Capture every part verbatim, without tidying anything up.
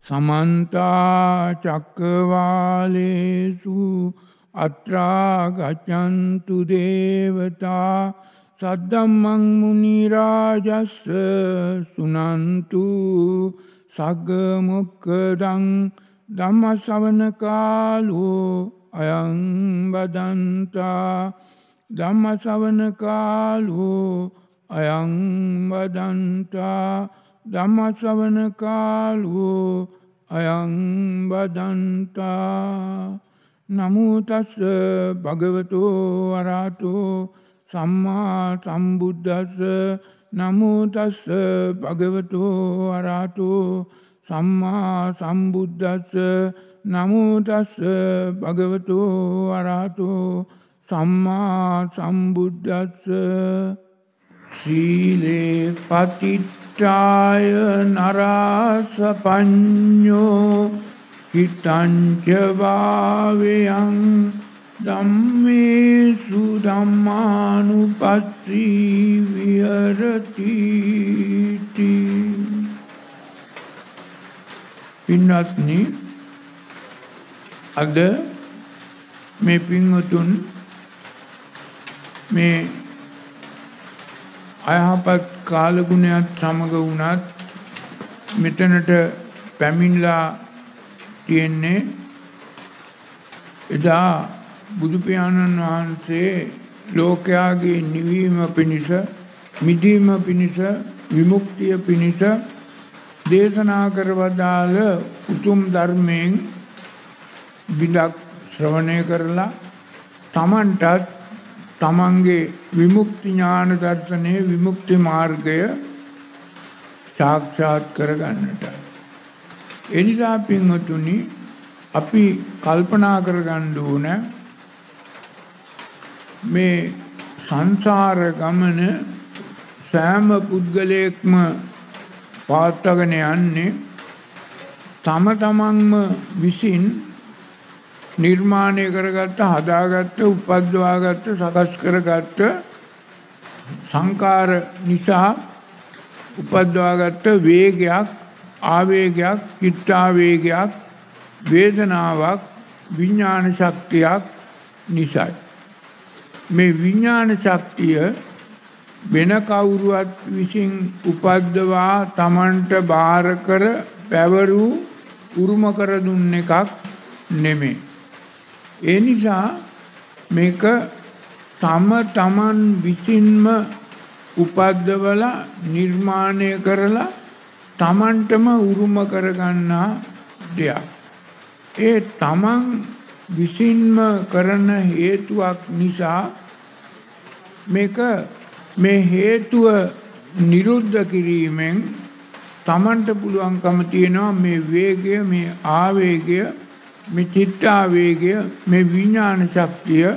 समन्ता चक्रवालेषु अत्रा गच्छन्तु देवता सद्धम्मं मुनिराजस्य सुनन्तु सग्गमुक्खदं धम्मश्रवणकालो अयं वदन्ता धम्मश्रवणकालो अयं वदन्ता धम्मश्रवणकालो अयं वदन्ता नमो तस्स भगवतो अरहतो सम्मा सम्बुद्धस्स नमो तस्स भगवतो अरहतो सम्मा सम्बुद्धस्स नमो तस्स भगवतो अरहतो सम्मा सम्बुद्धस्स शीले पतिट्ठाय नरासपञ्यो हिताञ्च भावयं ධම්මේසු ධම්මානුපස්සී විහෙරති පින්වත්නි අද මේ පින්වතුන් මේ අයහපත් කාලගුණයත් සමග වුණත් මෙතනට පැමිණලා තියෙන්නේ එදා බුදු පියාණන් වහන්සේ ලෝකයාගේ නිවීම පිණිස මිදීම පිණිස විමුක්තිය පිණිස දේශනා කරවදාළ උතුම් ධර්මයෙන් බිඳක් ශ්‍රවණය කරලා තමන්ටත් තමන්ගේ විමුක්ති ඥාන දර්ශනයේ විමුක්ති මාර්ගය සාක්ෂාත් කරගන්නට. එනිසා පින්වතුනි අපි කල්පනා කරගන්න ඕන මේ සංසාර ගමන සෑම පුද්ගලයෙක්ම පවත්වාගෙන යන්නේ තම තමන්ම විසින් නිර්මාණය කරගත්ත හදාගත්ත උපද්දවාගත්ත සකස් කරගත්ත සංකාර නිසා උපද්දවාගත්ත වේගයක් ආවේගයක් චිත්තාවේගයක් වේදනාවක් විඥාන ශක්තියක් නිසායි. මේ විඥාන ශක්තිය වෙන කවුරුවත් විසින් උපද්දවා තමන්ට බාර කර පැවරු උරුම කර දුන්න එකක් නෙමෙයි. ඒ නිසා මේක තම තමන් විසින්ම උපද්දවලා නිර්මාණය කරලා තමන්ටම උරුම කරගන්නා දෙයක්. ඒ තමන් විසින්ම කරන හේතුවක් නිසා මේක මේ හේතුව නිරුද්ධ කිරීමෙන් තමන්ට පුළුවන්කම තියෙනවා මේ වේගය මේ ආවේගය මේ චිත්තාවේගය මේ විඥාන ශක්තිය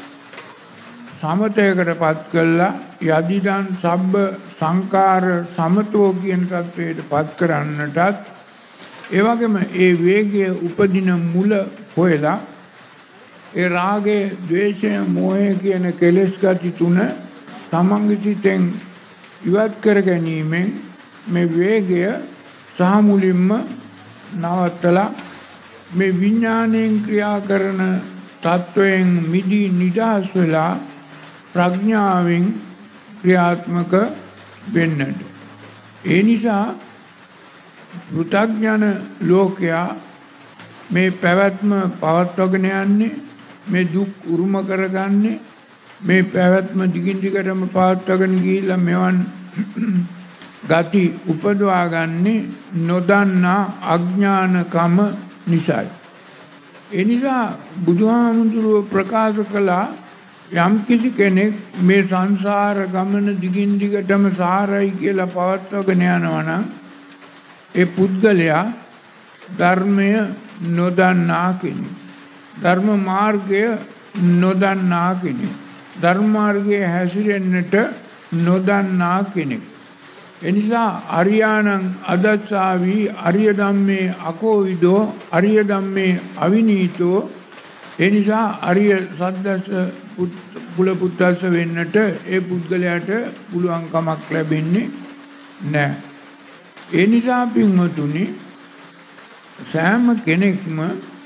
සමතයකටපත් කළා යදිදන් සබ්බ සංකාර සමතෝ කියන තත්වයටපත් කරන්නටත් ඒ වගේම ඒ වේගය උපදින මුල හොයලා ඒ රාගය, ද්වේෂය, මෝහය කියන කෙලෙස් ගති තුන තමන්ගේ සිතෙන් ඉවත් කර ගැනීමෙන් මේ වේගය සහ මුලින්ම නවත්තලා මේ විඥාණයෙන් ක්‍රියා කරන තත්වයෙන් මිදී නිදහස් වෙලා ප්‍රඥාවෙන් ක්‍රියාත්මක වෙන්නට. ඒ නිසා පෘථග්ජන ලෝකයා මේ පැවැත්ම පවත්වාගෙන යන්නේ මේ දුක් උරුම කරගන්නේ මේ පැවැත්ම දිගින් දිගටම පවත්වාගෙන ගිහිල්ලා මෙවන් ගති උපදවාගන්නේ නොදන්නා අඥානකම නිසායි. ඒ නිසා බුදුහාමුදුරුවෝ ප්‍රකාශ කළා යම් කිසි කෙනෙක් මේ සංසාර ගමන දිගින් දිගටම සාරයි කියලා පවත්වාගෙන යනවා නම් ඒ පුද්ගලයා ධර්මය නොදන්නා කෙනෙක්. ධර්ම මාර්ගය නොදන්නා කෙනෙක්. ධර්ම මාර්ගයේ හැසිරෙන්නට නොදන්නා කෙනෙක්. එනිසා අරියාණං අදස්සාවි අරිය ධම්මේ අකෝවිදෝ අරිය ධම්මේ අවිනීතෝ. එනිසා අරිය සද්දස්ස කුල පුත්තස්ස වෙන්නට ඒ පුද්ගලයාට පුළුවන් කමක් ලැබෙන්නේ නැහැ. ඒ නිසා පින්වතුනි සෑම කෙනෙක්ම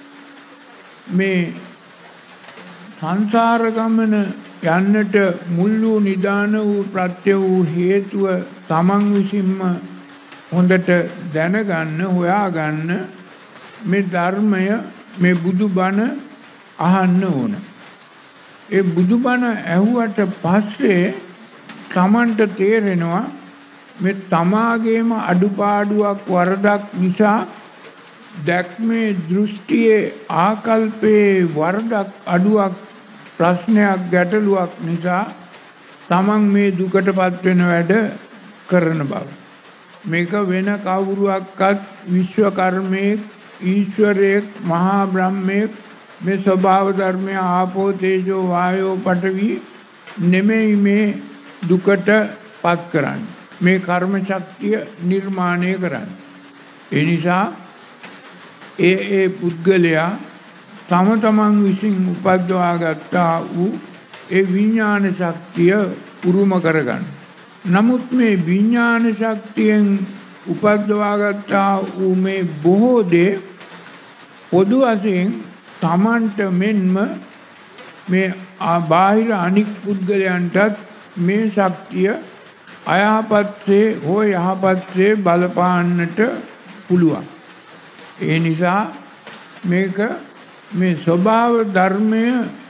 මේ සංසාර ගමන යන්නට මුල් වූ නිදාන වූ ප්‍රත්‍ය වූ හේතුව තමන් විසින්ම හොඳට දැනගන්න හොයාගන්න මේ ධර්මය මේ බුදුබණ අහන්න ඕන. ඒ බුදුබණ ඇහුවට පස්සේ තමන්ට තේරෙනවා මේ තමාගේම අඩුපාඩුවක් වරදක් නිසා දැක්මේ දෘෂ්ටියේ ආකල්පයේ වරදක් අඩුවක් ප්‍රශ්නයක් ගැටලුවක් නිසා තමන් මේ දුකටපත් වෙන වැඩ කරන බව. මේක වෙන කවුරුවක්වත් විශ්වකර්මයේ ඊශ්වරයෙක් මහා බ්‍රහ්මයෙක් මේ ස්වභාව ධර්මය ආපෝ තේජෝ වායෝ පඨවි නෙමෙයි මේ දුකට පත් කරන්නේ. මේ කර්ම ශක්තිය නිර්මාණය කරන්නේ. ඒ නිසා ඒ ඒ පුද්ගලයා තම තමන් විසින් උපද්දවා ගත්තා වූ ඒ විඥාන ශක්තිය උරුම කරගන්න. නමුත් මේ විඥාන ශක්තියෙන් උපද්දවා ගත්තා වූ මේ බොහෝ දේ පොදු වශයෙන් තමන්ට මෙන්ම මේ බාහිර අනික් පුද්ගලයන්ටත් මේ ශක්තිය අයහපත්සේ හෝ යහපත්සේ බලපාන්නට පුළුවන්. ඒ නිසා මේක මේ ස්වභාව ධර්මය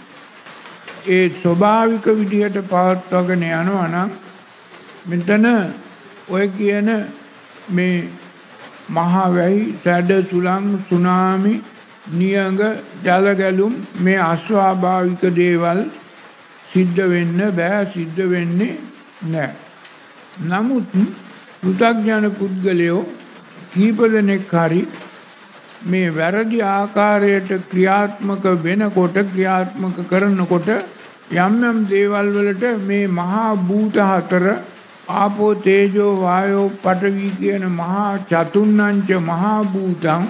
ඒ ස්වභාවික විදිහට පවත්වාගෙන යනවා නම් මෙතන ඔය කියන මේ මහා වැහි සැඩ සුළං සුනාමි නියඟ ජල ගැලුම් මේ අස්වාභාවික දේවල් සිද්ධ වෙන්න බෑ, සිද්ධ වෙන්නේ නැහැ. නමුත් පෘථග්ජන පුද්ගලයෝ කීප දෙනෙක් හරි මේ වැරදි ආකාරයට ක්‍රියාත්මක වෙනකොට ක්‍රියාත්මක කරනකොට යම් යම් දේවල් වලට මේ මහා භූත හතර ආපෝ තේජෝ වායෝ පඨවි කියන මහා චතුන්නංච මහා භූතං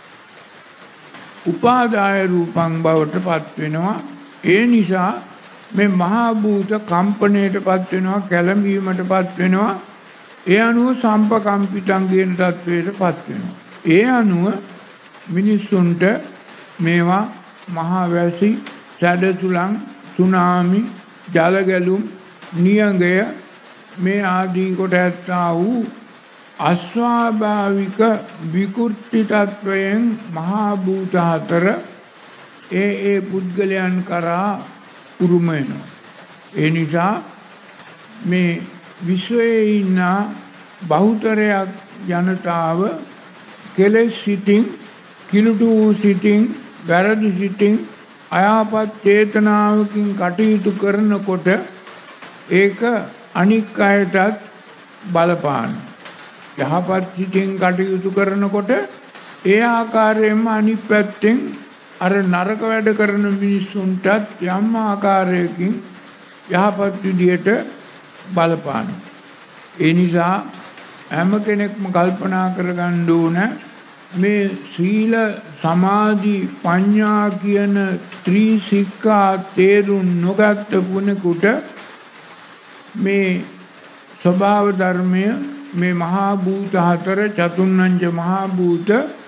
උපාදාය රූපං බවට පත් වෙනවා. ඒ නිසා මේ මහා භූත කම්පණයට පත් වෙනවා, කැළඹීමට පත් වෙනවා. ඒ අනුව සම්පකම්පිතං කියන තත්වයට පත් වෙනවා. ඒ අනුව මිනිස්සුන්ට මේවා මහා වැසි, සැඩසුළං, සුනාමි, ජල ගැලුම්, නියඟය මේ ආදී කොට ඇත්තා වූ අස්වාභාවික විකෘති තත්වයෙන් මහා භූත හතර ඒ ඒ පුද්ගලයන් කරා උරුම වෙනවා. ඒ නිසා මේ විශ්වයේ ඉන්න බහුතරයක් ජනතාව කෙලෙස් සිතින්, කිලුටු සිතින්, වැරදි සිතින්, අයහපත් චේතනාවකින් කටයුතු කරනකොට ඒක අනික් අයටත් බලපාන. යහපත් සිතින් කටයුතු කරනකොට ඒ ආකාරයෙන්ම අනිත් පැත්තෙන් අර නරක වැඩ කරන මිනිස්සුන්ටත් යම් ආකාරයකින් යහපත් විදියට බලපාන. ඒ නිසා හැම කෙනෙක්ම කල්පනා කරගන්න ඕන මේ සීල සමාධි ප්‍රඥා කියන ත්‍රිසික්ඛා තේරුම් නොගත් පුණෙකුට මේ ස්වභාව ධර්මය මේ මහා භූත හතර චතුන්නංච මහා භූත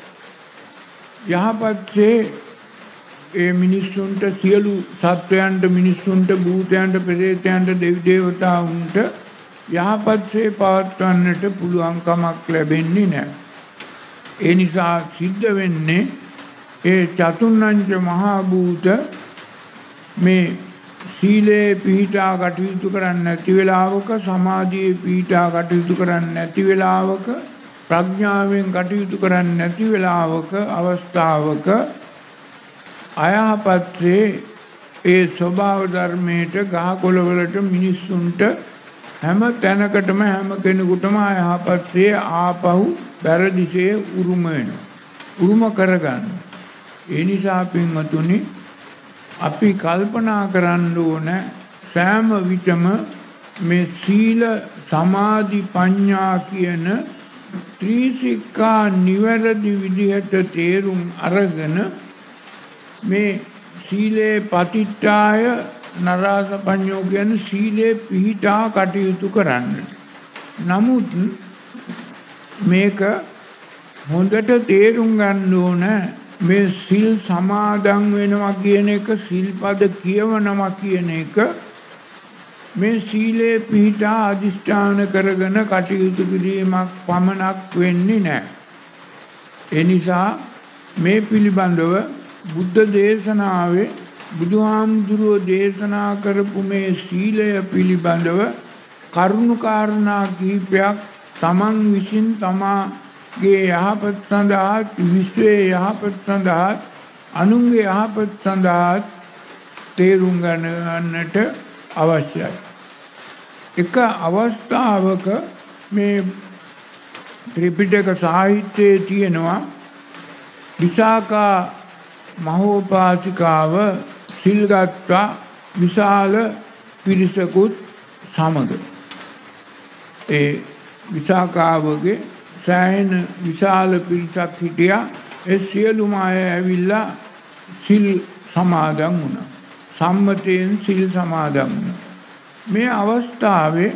යහපත්සේ ඒ මිනිස්සුන්ට සියලු සත්වයන්ට මිනිස්සුන්ට භූතයන්ට පෙරේතයන්ට දෙවි දේවතාවුන්ට යහපත්සේ පවත්වන්නට පුළුවන් කමක් ලැබෙන්නේ නැහැ. ඒ නිසා සිද්ධ වෙන්නේ ඒ චතුන්නංච මහා භූත මේ සීලේ පිහිටා කටයුතු කරන්නේ නැති වෙලාවක, සමාධියේ පිහිටා කටයුතු කරන්නේ නැති වෙලාවක, ප්‍රඥාවෙන් කටයුතු කරන්නේ නැති වෙලාවක අවස්ථාවක අයහපත්සේ ඒ ස්වභාව ධර්මයට ගහකොළ වලට මිනිස්සුන්ට හැම තැනකටම හැම කෙනෙකුටම අයහපත්සේ ආපහු වැරදිසේ උරුම වෙනවා. උරුම කරගන්න. ඒ නිසා පින්වතුනි අපි කල්පනා කරන්න ඕන සෑම විටම මේ සීල සමාධි ප්‍රඥා කියන ත්‍රිසික්ඛා නිවැරදි විදිහට තේරුම් අරගෙන මේ සීලේ පතිට්ඨාය නරාසපඤ්ඤෝ කියන සීලේ පිහිටා කටයුතු කරන්න. නමුත් මේක හොඳට තේරුම් ගන්න ඕන මේ සිල් සමාදන් වෙනවා කියන එක සිල්පද කියවනවා කියන එක මේ සීලේ පිහිටා අදිෂ්ඨාන කරගෙන කටයුතු කිරීමක් පමණක් වෙන්නේ නැහැ. ඒ නිසා මේ පිළිබඳව බුද්ධ දේශනාවේ බුදුහාමුදුරුවෝ දේශනා කරපු මේ සීලය පිළිබඳව කරුණු කාරණා කිහිපයක් තමන් විසින් තමාගේ යහපත් සඳහා විශ්වයේ යහපත් සඳහා අනුන්ගේ යහපත් සඳහා තේරුම් ගන්නට අවශ්‍යයි. එක අවස්ථාවක මේ ත්‍රිපිටක සාහිත්‍යයේ තියෙනවා විසාකා මහෝපාසිකාව සිල් ගත්තා විශාල පිරිසකුත් සමග. ඒ විසාකාවගේ සෑහෙන විශාල පිරිසක් හිටියා. ඒ සියලුම අය ඇවිල්ලා සිල් සමාදන් වුණා. සම්මතයෙන් සිල් සමාදන් වුණා. මේ අවස්ථාවේ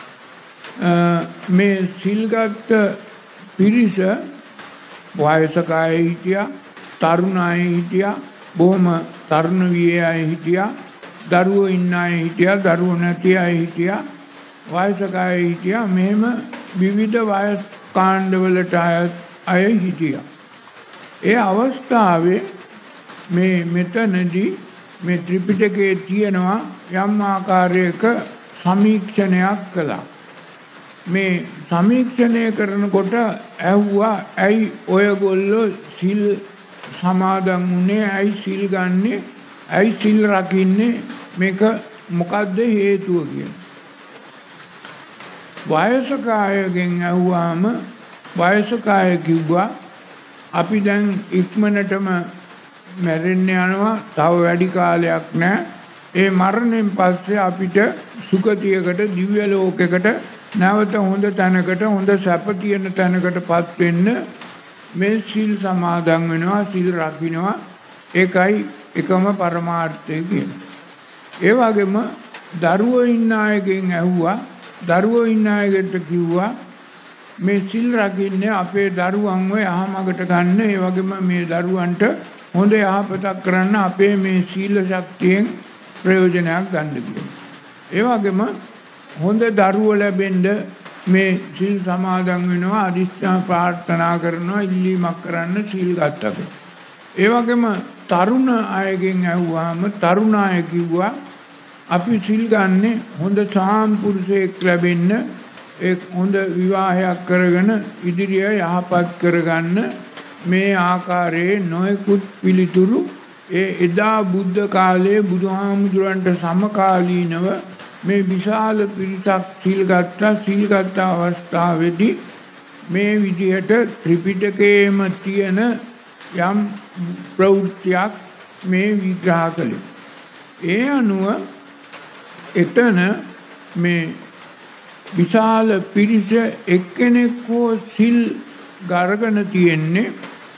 මේ සිල්ගත් පිරිස වයසක අය හිටියා, තරුණ අය හිටියා, බොහොම තරුණ වියේ අය හිටියා, දරුවෝ ඉන්න අය හිටියා, දරුවෝ නැති අය හිටියා, වයසක අය හිටියා. මෙහෙම විවිධ වයස් කාණ්ඩවලට අය හිටියා. ඒ අවස්ථාවේ මේ මෙතනදී මේ ත්‍රිපිටකයේ තියෙනවා යම් ආකාරයක සමීක්ෂණයක් කළා. මේ සමීක්ෂණය කරනකොට ඇහුවා ඇයි ඔයගොල්ලෝ සිල් සමාදන් වුණේ, ඇයි සිල් ගන්නේ, ඇයි සිල් රකින්නේ, මේක මොකද්ද හේතුව කියලා. වයසක අයගෙන් ඇහුවාම වයසක අය කිව්වා අපි දැන් ඉක්මනටම මැරෙන්න යනවා, තව වැඩි කාලයක් නැහැ. ඒ මරණයෙන් පස්සේ අපිට සුගතියකට, දිව්‍ය ලෝකයකට, නැවත හොඳ තැනකට, හොඳ සැප තියෙන තැනකටපත් වෙන්න මේ සිල් සමාදන් වෙනවා, සිල් රකින්නවා. ඒකයි එකම පරමාර්ථය කියන්නේ. ඒ වගේම දරුවෝ ඉන්න අයගෙන් ඇහුවා, දරුවෝ ඉන්න අයකට කිව්වා මේ සිල් රකින්නේ අපේ දරුවන්ව යහමගට ගන්න, ඒ වගේම මේ දරුවන්ට හොඳ යහපතක් කරන්න අපේ මේ සීල ශක්තියෙන් ප්‍රයෝජනයක් ගන්න කියලා. ඒ වගේම හොඳ දරුවෝ ලැබෙන්න මේ සිල් සමාදන් වෙනවා, අදිෂ්ඨාන ප්‍රාර්ථනා කරනවා, ඉල්ලීමක් කරන්න සිල් ගත්තක. ඒ වගේම තරුණ අයගෙන් ඇහුවාම තරුණ අය කිව්වා අපි සිල් ගන්නේ හොඳ සාම්පුරුෂයෙක් ලැබෙන්න, ඒ හොඳ විවාහයක් කරගෙන ඉදිරිය යහපත් කරගන්න. මේ ආකාරයේ නොයෙකුත් පිළිතුරු ඒ එදා බුද්ධ කාලයේ බුදුහාමුදුරන්ට සමකාලීනව මේ විශාල පිරිසක් සිල් ගත්තා. සිල් ගත්ත අවස්ථාවේදී මේ විදිහට ත්‍රිපිටකයේම තියෙන යම් ප්‍රවෘත්තියක් මේ විග්‍රහ කළේ. ඒ අනුව එතන මේ විශාල පිරිස එක්කෙනෙක් හෝ සිල් ගරගෙන තියෙන්නේ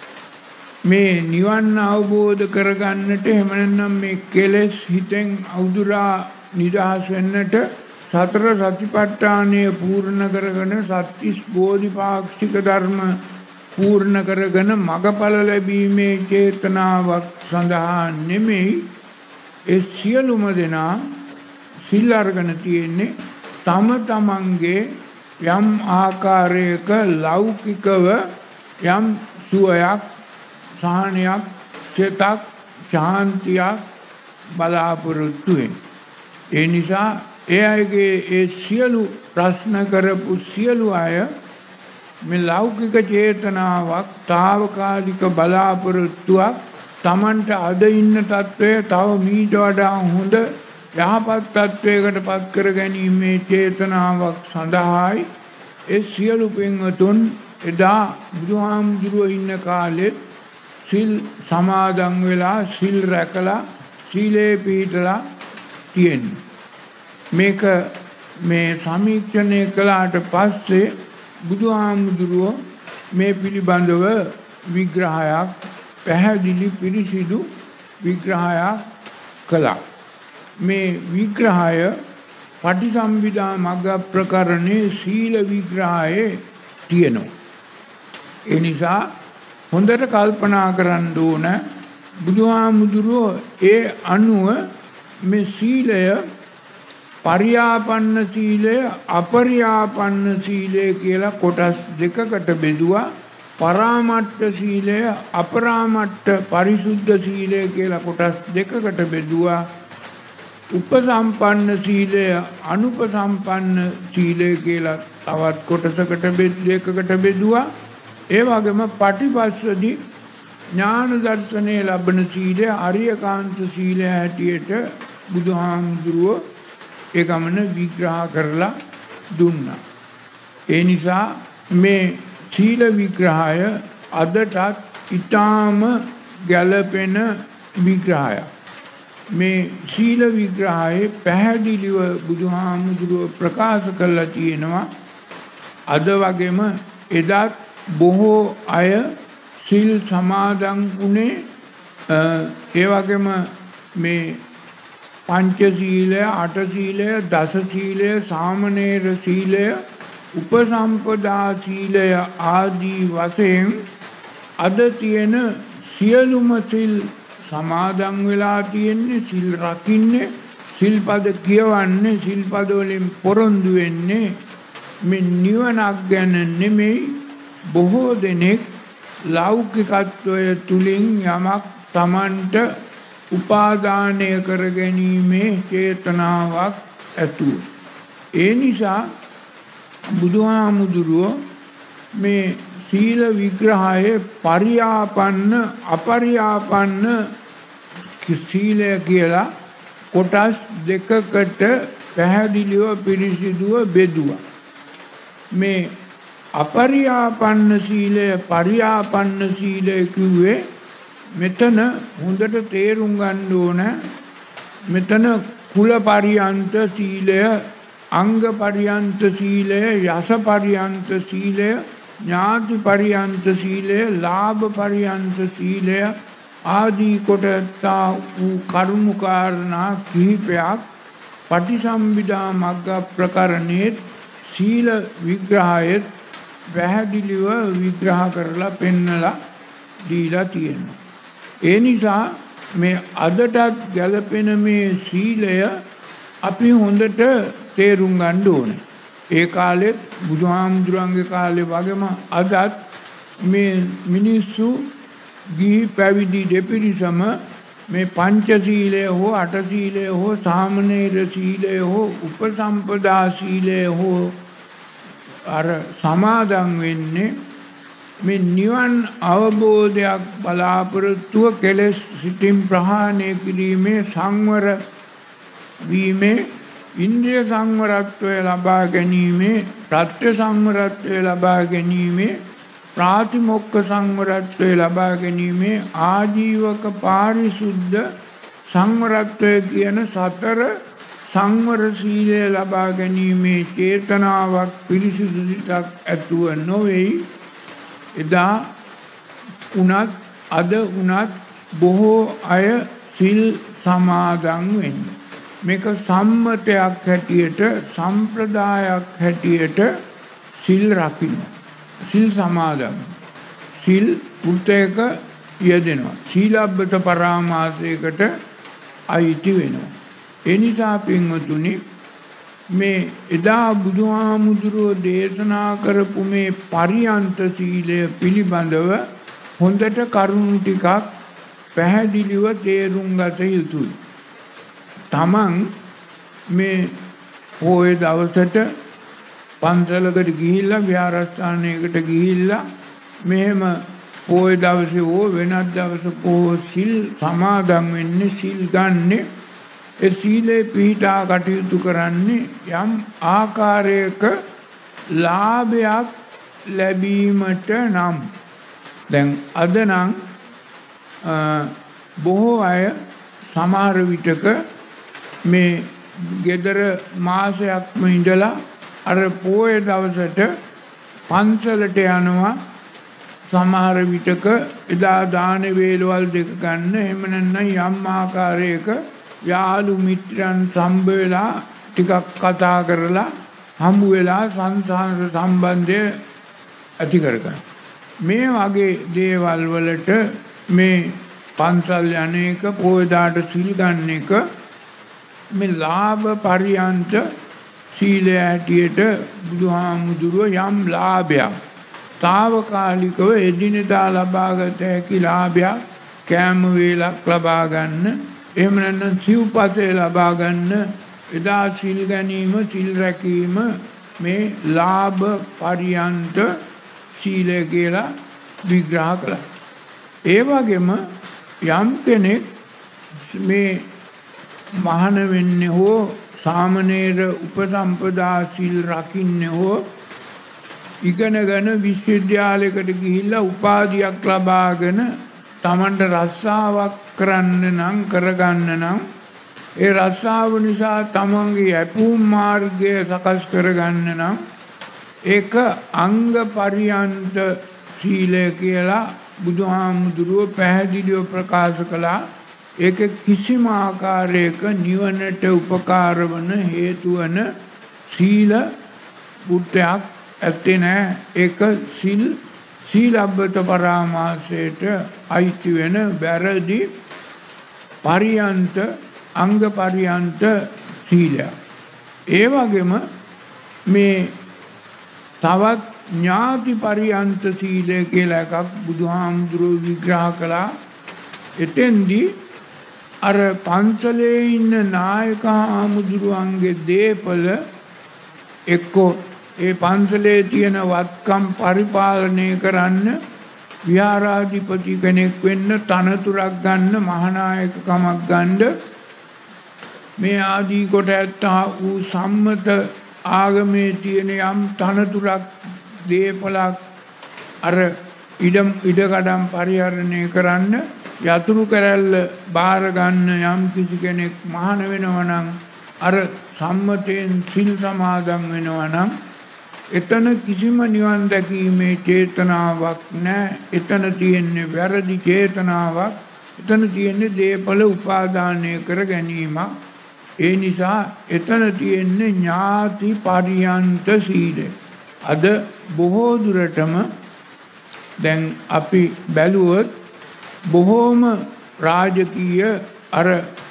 මේ නිවන් අවබෝධ කරගන්නට, එහෙම නැත්නම් මේ කෙලෙස් හිතෙන් අවුදුරා නිදහස් වෙන්නට, සතර සතිපට්ඨානය පූර්ණ කරගෙන සත්‍තිස් බෝධිපාක්ෂික ධර්ම පූර්ණ කරගෙන මගඵල ලැබීමේ චේතනාවක් සඳහා නෙමෙයි. ඒ සියලුම දෙනා සිල් අරගෙන තියෙන්නේ තම තමන්ගේ යම් ආකාරයක ලෞකිකව යම් සුවයක්, සහනයක්, චේතක්, ශාන්තියක් බලාපොරොත්තු වෙන. ඒ නිසා ඒ අයගේ ඒ සියලු ප්‍රශ්න කරපු සියලු අය මේ ලෞකික චේතනාවක්, తాවකාලික බලාපොරොත්තුවක්, Tamanට අද ඉන්න තත්වය තව මීට වඩා හොඳ යහපත් තත්වයකට පත් කර ගැනීමේ චේතනාවක් සඳහායි ඒ සියලු පින්වතුන් එදා බුදුහාමුදුරුවෝ ඉන්න කාලෙත් සිල් සමාදන් වෙලා, සිල් රැකලා, සීලේ පිහිටලා තියෙන්නේ. මේක මේ සමීක්ෂණය කළාට පස්සේ බුදුහාමුදුරුවෝ මේ පිළිබඳව විග්‍රහයක්, පැහැදිලි පිරිසිදු විග්‍රහයක් කළා. මේ විග්‍රහය පටිසම්භිදා මග්ග ප්‍රකරණේ සීල විග්‍රහයේ තියෙනවා. ඒ නිසා හොඳට කල්පනා කරන්න ඕන බුදුහාමුදුරුවෝ ඒ අනුව මේ සීලය පරියාපන්න සීලය අපරියාපන්න සීලය කියලා කොටස් දෙකකට බෙදුවා. පරාමට්ඨ සීලය අපරාමට්ඨ පරිසුද්ධ සීලය කියලා කොටස් දෙකකට බෙදුවා. උපසම්පන්න සීලය අනුපසම්පන්න සීලය කියලා තවත් කොටසකට දෙකකට බෙදුවා. ඒ වගේම පටිපස්සදී ඥාන දර්ශනයේ ලබන සීලය අරියකාන්ත සීලය හැටියට බුදුහාමුදුරුවෝ ඒ ගමන විග්‍රහ කරලා දුන්නා. ඒ නිසා මේ සීල විග්‍රහය අදටත් ඊටාම ගැළපෙන විග්‍රහයක්. මේ සීල විග්‍රහයේ පැහැදිලිව බුදුහාමුදුරුවෝ ප්‍රකාශ කළා තියෙනවා. අද වගේම එදත් බොහෝ අය සිල් සමාදන් වුණේ ඒ වගේම මේ පංච සීලය, අට සීලය, දස සීලය, සාමණේර සීලය, උපසම්පදා සීලය ආදී වශයෙන් අද තියෙන සියලුම සිල් සමාදන් වෙලා තියෙන්නේ, සිල් රකින්නේ, සිල්පද කියවන්නේ, සිල්පද වලින් පොරොන්දු වෙන්නේ මේ නිවනක් ගැන නෙමෙයි. බොහෝ දෙනෙක් ලෞකිකත්වය තුලින් යමක් Tamanට උපාදානය කර ගැනීමේ චේතනාවක් ඇතුව. ඒ නිසා බුදුහාමුදුරුවෝ මේ සීල විග්‍රහයේ පරියාපන්න අපරියාපන්න සීලය කියලා කොටස් දෙකකට පැහැදිලිව පිරිසිදුව බෙදුවා. මේ අපරියාපන්න සීලය පරියාපන්න සීලය කිව්වේ මෙතන හොඳට තේරුම් ගන්න ඕන. මෙතන කුල පරියන්ත සීලය, අංග පරියන්ත සීලය, යස පරියන්ත සීලය, ඥාති පරියන්ත සීලය, ලාභ පරියන්ත සීලය ආදී කොටතා වූ කරුණු කාරණා කිහිපයක් පටිසම්භිදා මග්ග ප්‍රකරණයේ සීල විග්‍රහයේ පැහැදිලිව විග්‍රහ කරලා පෙන්නලා දීලා තියෙනවා. ඒ නිසා මේ අදටත් ගැලපෙන මේ සීලය අපි හොඳට තේරුම් ගන්න ඕනේ. ඒ කාලෙත් බුදුහාමුදුරන්ගේ කාලේ වගේම අදත් මේ මිනිස්සු ගිහි පැවිදි දෙපිරිසම මේ පංචශීලය හෝ අටශීලය හෝ සාමණේර සීලය හෝ උපසම්පදා සීලය හෝ අර සමාදන් වෙන්නේ මේ නිවන් අවබෝධයක් බලාපොරොත්තුව කෙලෙස් සිතින් ප්‍රහාණය කිරීමේ සංවර වීමේ ඉන්ද්‍රිය සංවරත්වය ලබා ගැනීමේ ප්‍රත්‍ය සංවරත්වය ලබා ගැනීමේ ප්‍රාතිමොක්ඛ සංවරත්වය ලබා ගැනීමේ ආජීවක පාරිශුද්ධ සංවරත්වය කියන සතර සංවර සීලය ලබා ගැනීමේ චේතනාවක් පිරිසිදු සිතක් ඇතුව නොවේයි. එදා උනත් අද උනත් බොහෝ අය සිල් සමාදන් වෙන්නේ. මේක සම්මතයක් හැටියට, සම්ප්‍රදායක් හැටියට සිල් රකින්න, සිල් සමාදන්, සිල් වෘතයක යෙදෙනවා, සීලබ්බත පරාමාසයකට අයිති වෙනවා. ඒ නිසා පින්වතුනි, මේ එදා බුදුහාමුදුරුවෝ දේශනා කරපු මේ පරියන්ත සීලය පිළිබඳව හොඳට කරුණු ටිකක් පැහැදිලිව තේරුම් ගත යුතුයි. තමන් මේ පොයේ දවසට පන්සලකට ගිහිල්ලා විහාරස්ථානයකට ගිහිල්ලා මෙහෙම පොයේ දවසේ හෝ වෙනත් දවසක හෝ සිල් සමාදන් වෙන්නේ, සිල් ගන්නේ, ඒ සීලේ පිහිටා කටයුතු කරන්නේ යම් ආකාරයක ලාභයක් ලැබීමට නම්. දැන් අද නම් බොහෝ අය සමහර විටක මේ ගෙදර මාසයක්ම ඉඳලා අර පොයේ දවසට පන්සලට යනවා. සමහර විටක එදා දාන වේලවල් දෙක ගන්න, එහෙම නැත්නම් යම් ආකාරයක යාළු මිත්‍රයන් සම්බ වෙලා ටිකක් කතා කරලා හම්බ වෙලා සංසාර සම්බන්ධය ඇති කරගන්න. මේ වගේ දේවල් වලට මේ පන්සල් යන එක පොයදාට සිල් ගන්න එක මේ ලාභ පරියන්ත සීලය හැටියට බුදුහාමුදුරුව යම් ලාභයක් తాවකාලිකව එදිනෙදා ලබාගත හැකි ලාභයක් කෑම වේලක් ලබා ගන්න එහෙම නැත්නම් සිව්පසේ ලබා ගන්න එදා සිල් ගැනීම සිල් රැකීම මේ ලාභ පරියන්ත සීලය කියලා විග්‍රහ කළා. ඒ වගේම යම් කෙනෙක් මේ මහාන වෙන්නේ හෝ සාමණේර උපසම්පදා සිල් රකින්නේ හෝ ඉගෙනගෙන විශ්වවිද්‍යාලයකට ගිහිල්ලා උපාධියක් ලබාගෙන Tamanට රස්සාවක් කරන්න නම් කරගන්න නම් ඒ රස්සාව නිසා තමන්ගේ යැපුම් මාර්ගය සකස් කරගන්න නම් ඒක අංග පරියන්ත සීලය කියලා බුදුහාමුදුරුව පැහැදිලිව ප්‍රකාශ කළා. ඒක කිසිම ආකාරයක නිවනට උපකාර වන හේතු වන සීල බුද්ධයක් ඇත්තේ නැහැ. ඒක සිල් සීලබ්බත පරාමාසයට අයිති වෙන වැරදි පරියන්ත අංග පරියන්ත සීලය. ඒ වගේම මේ තවත් ඥාති පරියන්ත සීලය කියලා එකක් බුදුහාමුදුරුවෝ විග්‍රහ කළා. එතෙන්දී අර පන්සලේ ඉන්න නායක හාමුදුරුවන්ගේ දේපල එක්කෝ ඒ පන්සලේ තියෙන වත්කම් පරිපාලනය කරන්න විහාරාධිපති කෙනෙක් වෙන්න තනතුරක් ගන්න මහානායකකමක් ගන්න මේ ආදී කොට ඇත්තා වූ සම්මත ආගමේ තියෙන යම් තනතුරක් දේපලක් අර ඉඩම් ඉඩකඩම් පරිහරණය කරන්න යතුරු කැරැල්ල බාර ගන්න යම් කිසි කෙනෙක් මහාන වෙනවා නම් අර සම්මතයෙන් සිල් සමාදන් වෙනවා නම් එතන කිසිම නිවන් දැකීමේ චේතනාවක් නැහැ. එතන තියෙන්නේ වැරදි චේතනාවක්. එතන තියෙන්නේ දේපල උපාදානය කර ගැනීමක්. ඒ නිසා එතන තියෙන්නේ ඥාති පරියන්ත සීලය. අද බොහෝ දුරටම දැන් අපි බැලුවොත් බොහෝම රාජකීය අර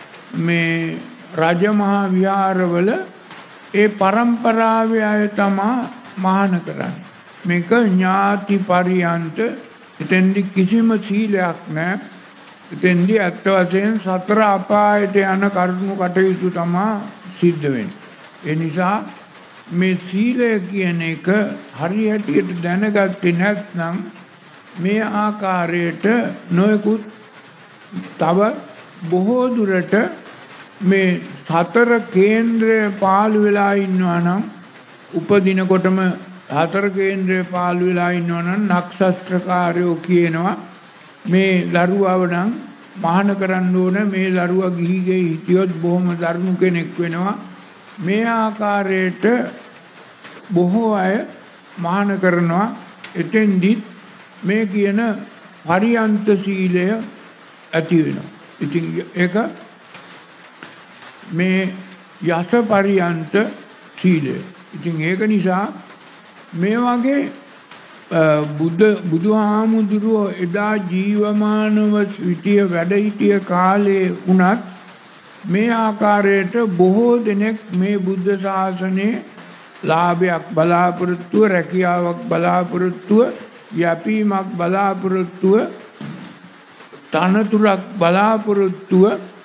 මේ රජමහා විහාරවල ඒ පරම්පරාවේ අය තමා මහාන කරන්නේ. මේක ඥාති පරියන්ත. එතෙන්දි කිසිම සීලයක් නැහැ. එතෙන්දී අත්ත වශයෙන් සතර අපායට යන කරුණු කටයුතු තමා සිද්ධ වෙන්නේ. ඒ නිසා මේ සීලය කියන එක හරියටියට දැනගත්තේ නැත්නම් මේ ආකාරයට නොයෙකුත් තව බොහෝ දුරට මේ සතර කේන්ද්‍රය පාළු වෙලා ඉන්නවා නම් උපදිනකොටම හතර කේන්ද්‍රය පාළු වෙලා ඉන්නවා නම් නක්ෂත්‍රකාරයෝ කියනවා මේ දරුවව නම් මහාන කරන්න ඕන මේ දරුවා ගිහි ගෙයි හිටියොත් බොහොම දරුණු කෙනෙක් වෙනවා. මේ ආකාරයට බොහෝ අය මහාන කරනවා. එතෙන්දිත් මේ කියන පරියන්ත සීලය ඇති වෙනවා. ඉතින් ඒක මේ යස පරියන්ත සීලය. ඉතින් ඒක නිසා මේ වගේ බුද්ධ බුදුහාමුදුරුවෝ එදා ජීවමානව සිටිය වැඩ හිටිය කාලේ වුණත් මේ ආකාරයට බොහෝ දෙනෙක් මේ බුද්ධ ශාසනයේ ලාභයක් බලාපොරොත්තුව රැකියාවක් බලාපොරොත්තුව යැපීමක් බලාපොරොත්තුව තනතුරක් බලාපොරොත්තුව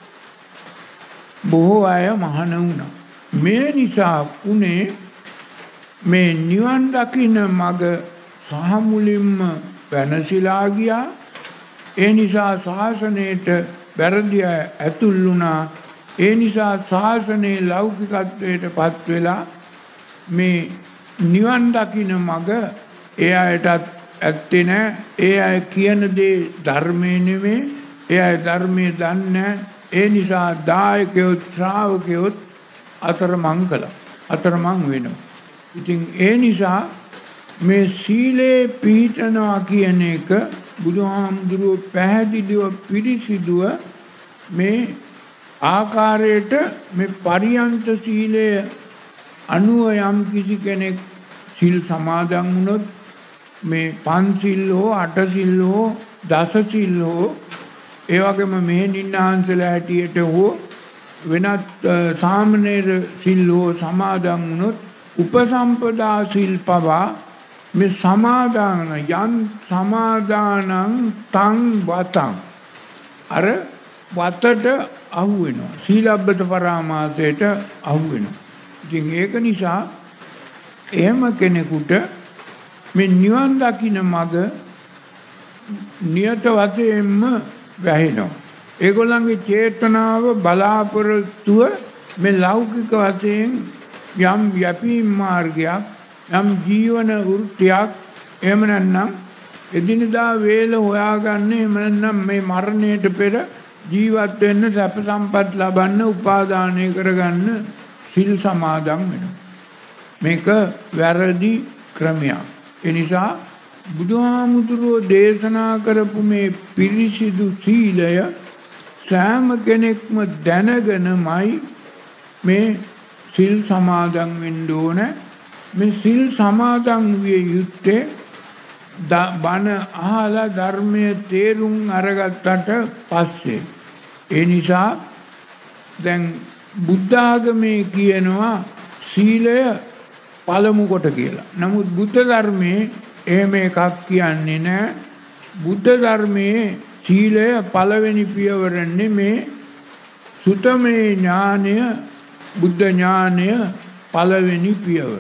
බොහෝ අය මහාන වුණා. මේ නිසා උනේ මේ නිවන් දකින්න මඟ සහ මුලින්ම වෙනසිලා ගියා. ඒ නිසා ශාසනයට වැරදි අය ඇතුල් වුණා. ඒ නිසා ශාසනයේ ලෞකිකත්වයට පත් වෙලා මේ නිවන් දකින්න මඟ ඒ අයටත් ඇත්තේ නැහැ. ඒ අය කියන දේ ධර්මයේ නෙමෙයි. ඒ අය ධර්මයේ දන්නේ නැහැ. ඒ නිසා දායකයොත් ශ්‍රාවකයොත් අතරමං කළා. අතරමං වෙනවා. ඉතින් ඒ නිසා මේ සීලේ පිහිටනවා කියන එක බුදුහාමුදුරුවෝ පැහැදිලිව පිළිසිදුව මේ ආකාරයට මේ පරියන්ත සීලය අනුව යම් කිසි කෙනෙක් සිල් සමාදන් වුණොත් මේ පන්සිල් හෝ අටසිල් හෝ දසසිල් හෝ ඒ වගේම මෙහෙණින්නාන්සලා හැටියට හෝ වෙනත් සාමණේර සිල් හෝ සමාදන් වුණොත් උපසම්පදා සිල් පවා මේ සමාදාන යන් සමාදානං තං වතං අර වතට අහු වෙනවා සීලබ්බත පරාමාසයට අහු වෙනවා. ඉතින් ඒක නිසා එහෙම කෙනෙකුට මේ නිවන් දකින්න මඟ නියත වශයෙන්ම වැහෙනවා. ඒගොල්ලන්ගේ චේතනාව බලාපොරොත්තුව මේ ලෞකික වශයෙන් යම් යැපීම් මාර්ගයක් යම් ජීවන වෘත්තියක් එහෙම නැත්නම් එදිනදා වේල හොයාගන්න එහෙම නැත්නම් මේ මරණයට පෙර ජීවත් වෙන්න සැප සම්පත් ලබන්න උපාදානය කරගන්න සිල් සමාදන් වෙනවා. මේක වැරදි ක්‍රමයක්. ඒ නිසා බුදුහාමුදුරුවෝ දේශනා කරපු මේ පිරිසිදු සීලය සෑම කෙනෙක්ම දැනගෙනමයි මේ සිල් සමාදන් වෙන්න ඕන. මේ සිල් සමාදන් විය යුත්තේ බණ අහලා ධර්මයේ තේරුම් අරගත්තට පස්සේ. ඒ නිසා දැන් බුද්ධ ආගමේ කියනවා සීලය පළමු කොට කියලා. නමුත් බුද්ධ ධර්මයේ එහෙම එකක් කියන්නේ නැහැ. බුද්ධ ධර්මයේ සීලය පළවෙනි පියවරන්නේ මේ සුතමේ ඥානය බුද්ධ ඥානය පළවෙනි පියවර.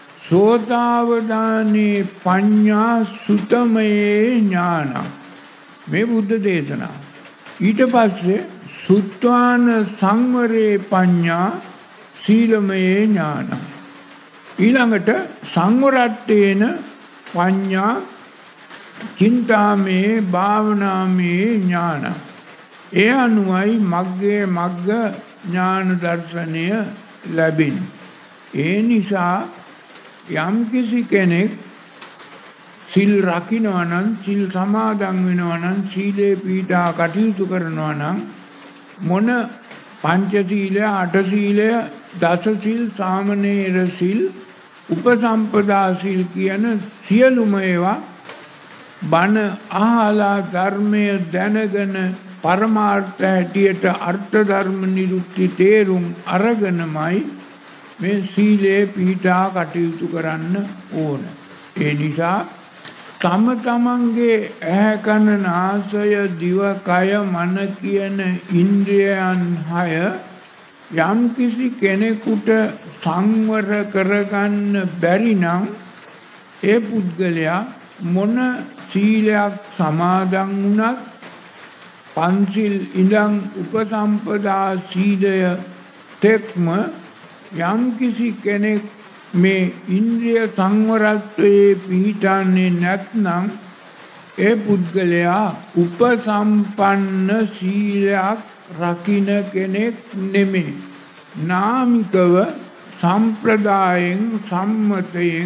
සෝතාවදානේ පඤ්ඤා සුතමේ ඥාන මේ බුද්ධ දේශනාව. ඊට පස්සේ සුත්වාන සංවරේ පඤ්ඤා සීලමේ ඥාන. ඊළඟට සංවරත්තේන පඤ්ඤා චින්තාමේ භාවනාමේ ඥාන. ඒ අනුවයි මග්ගේ මග්ග ඥාන දර්ශනය ලැබෙන්නේ. ඒ නිසා යම් කිසි කෙනෙක් සිල් රකින්නවා නම් සිල් සමාදන් වෙනවා නම් සීලේ පීඨා කටයුතු කරනවා නම් මොන පංචශීලය අටශීලය දසශීල් සාමණේර සිල් උපසම්පදා සිල් කියන සියලුම ඒවා බණ අහලා ධර්මය දැනගෙන පරමාර්ථ හැටියට අර්ථ ධර්ම නිරුක්ති තේරුම් අරගෙනමයි මේ සීලේ පිහිටා කටයුතු කරන්න ඕන. ඒ නිසා තම තමන්ගේ ඇහැ කන නාසය දිව කය මන කියන ඉන්ද්‍රියයන් හය යම් කිසි කෙනෙකුට සංවර කරගන්න බැරි නම් ඒ පුද්ගලයා මොන සීලයක් සමාදන් වුණත් පන්සිල් ඉඳන් උපසම්පදා සීලය තෙක්ම යම් කිසි කෙනෙක් මේ ඉන්ද්‍රිය සංවරත්වයේ පිහිටන්නේ නැත්නම් ඒ පුද්ගලයා උපසම්පන්න සීලයක් රකින්න කෙනෙක් නෙමෙයි. නාමිකව සම්ප්‍රදායෙන් සම්මතයෙන්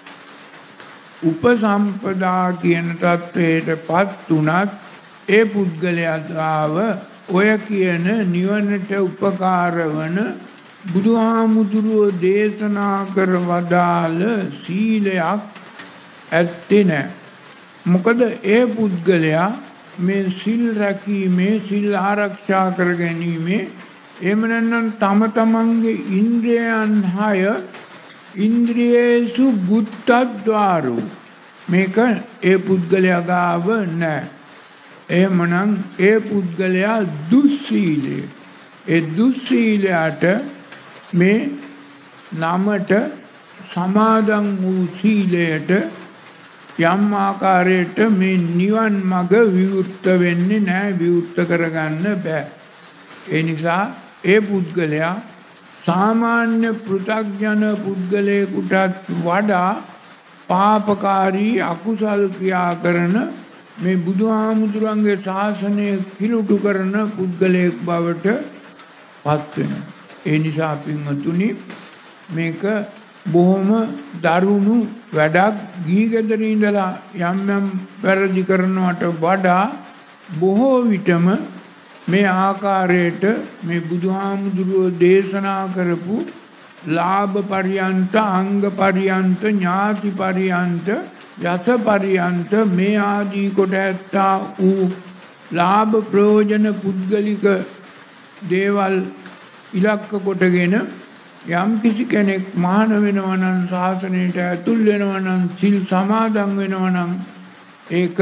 උපසම්පදා කියන තත්වයටපත් උනත් ඒ පුද්ගලයා ගාව ඔය කියන නිවනට උපකාර වන බුදුහාමුදුරුවෝ දේශනා කර වදාළ සීලයක් ඇත්තේ නැහැ. මොකද ඒ පුද්ගලයා මේ සිල් රැකීමේ සිල් ආරක්ෂා කර ගැනීමේ එහෙම නැත්නම් තම තමන්ගේ ඉන්ද්‍රියයන් හය ඉන්ද්‍රියේසු බුද්ධද්වාරෝ මේක ඒ පුද්ගලයා ගාව නැහැ. එහෙමනම් ඒ පුද්ගලයා දුස්සීලය. ඒ දුස්සීලයට මේ නමට සමාදන් වූ සීලයට යම් ආකාරයට මේ නිවන් මඟ විවෘත වෙන්නේ නැහැ, විවෘත කරගන්න බෑ. ඒ නිසා ඒ පුද්ගලයා සාමාන්‍ය පෘථග්ජන පුද්ගලයෙකුටත් වඩා පාපකාරී අකුසල් ක්‍රියා කරන මේ බුදුහාමුදුරන්ගේ ශාසනය කිලුටු කරන පුද්ගලයෙක් බවට පත් වෙනවා. ඒ නිසා පින්වතුනි මේක බොහොම දරුණු වැඩක්. ගිහි ගෙදර ඉඳලා යම් යම් වැරදි කරනවට වඩා බොහෝ විටම මේ ආකාරයට මේ බුදුහාමුදුරුවෝ දේශනා කරපු ලාභ පරියන්ත අංග පරියන්ත ඥාති පරියන්ත යස පරියන්ත මේ ආදී කොට ඇත්තා වූ ලාභ ප්‍රයෝජන පුද්ගලික දේවල් ඉලක්ක කොටගෙන යම් කිසි කෙනෙක් මහාන වෙනවා නම් ශාසනයට ඇතුල් වෙනවා නම් සිල් සමාදන් වෙනවා නම් ඒක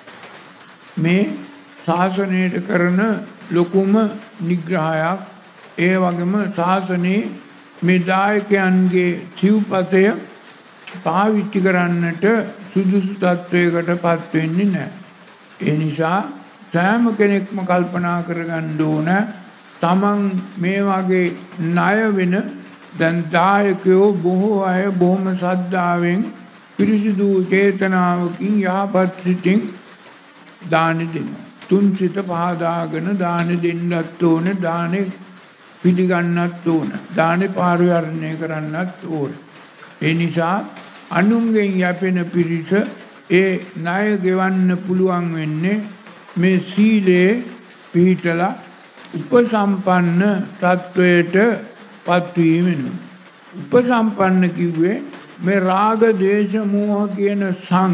මේ ශාසනයට කරන ලොකුම නිග්‍රහයක්. ඒ වගේම ශාසනයේ මේ දායකයන්ගේ සිව්පසය පාවිච්චි කරන්නට සුදුසු තත්වයකට පත් වෙන්නේ නැහැ. ඒ නිසා සෑම කෙනෙක්ම කල්පනා කරගන්න ඕන තමන් මේ වගේ ණය වෙන දැන් දායකයෝ බොහෝ අය බොහොම ශ්‍රද්ධාවෙන් පිරිසිදු චේතනාවකින් යහපත් සිතින් දාන දෙනවා. තුන් සිත පහදාගෙන දාන දෙන්නත් ඕන, දානෙ පිළිගන්නත් ඕන, දානෙ පාරිහරණය කරන්නත් ඕන. ඒ නිසා අනුන්ගෙන් යැපෙන පිරිස ඒ ණය ගෙවන්න පුළුවන් වෙන්නේ මේ සීලේ පිහිටලා උපසම්පන්න තත්වයට පත්වීමෙන්. උපසම්පන්න කිව්වේ මේ රාග දේශ මෝහ කියන සං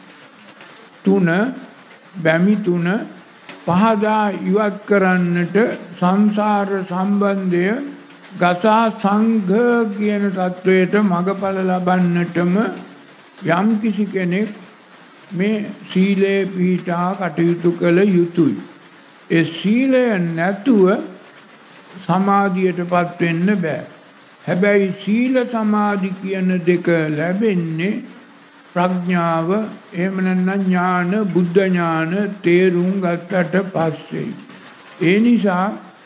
තුන බැමි තුන පහදා ඉවත් කරන්නට සංසාර සම්බන්ධය ගසා සංඝ කියන තත්වයට මඟඵල ලබන්නටම යම් කිසි කෙනෙක් මේ සීලේ පිහිටා කටයුතු කළ යුතුයි. ඒ සීලය නැතුව සමාධියටපත් වෙන්න බෑ. හැබැයි සීල සමාධි කියන දෙක ලැබෙන්නේ ප්‍රඥාව එහෙම නැත්නම් ඥාන බුද්ධ ඥාන තේරුම් ගත්තට පස්සේ. ඒ නිසා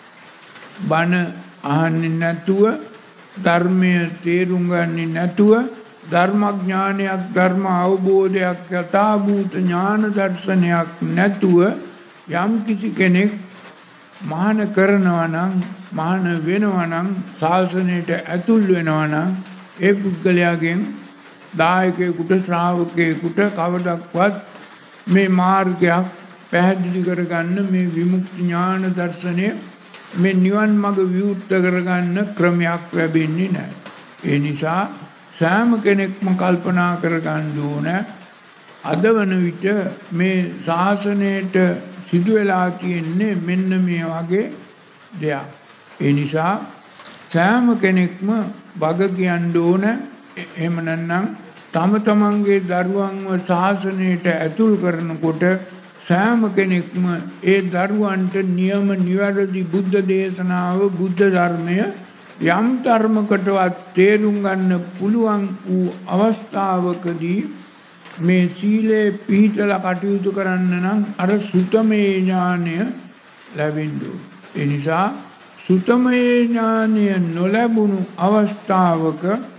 බණ අහන්නේ නැතුව ධර්මය තේරුම් ගන්නේ නැතුව ධර්මඥානයක් ධර්ම අවබෝධයක් යථාභූත ඥාන දර්ශනයක් නැතුව යම් කිසි කෙනෙක් මහාන කරනවා නම් මහාන වෙනවා නම් ශාසනයට ඇතුල් වෙනවා නම් ඒ පුද්ගලයාගෙන් දායකයෙකුට ශ්‍රාවකයෙකුට කවදක්වත් මේ මාර්ගයක් පැහැදිලි කරගන්න මේ විමුක්ති ඥාන දර්ශනය මේ නිවන් මඟ විවුර්ත කරගන්න ක්‍රමයක් ලැබෙන්නේ නැහැ. ඒ නිසා සෑම කෙනෙක්ම කල්පනා කරගන්න ඕන අද වන විට මේ ශාසනයට සිදු වෙලා තියෙන්නේ මෙන්න මේ වගේ දෙයක්. ඒ නිසා සෑම කෙනෙක්ම වග කියන්න ඕන. එහෙම නැත්නම් තම තමන්ගේ දරුවන්ව ශාසනයට ඇතුල් කරනකොට සෑම කෙනෙක්ම ඒ දරුවන්ට නියම නිවැරදි බුද්ධ දේශනාව බුද්ධ ධර්මය යම් ධර්මකටවත් තේරුම් ගන්න පුළුවන් වූ අවස්ථාවකදී මේ සීලේ පිහිටලා කටයුතු කරන්න නම් අර සුතමේ ඥානය ලැබෙන්න ඕන. ඒ නිසා සුතමේ ඥානය නොලැබුණු අවස්ථාවක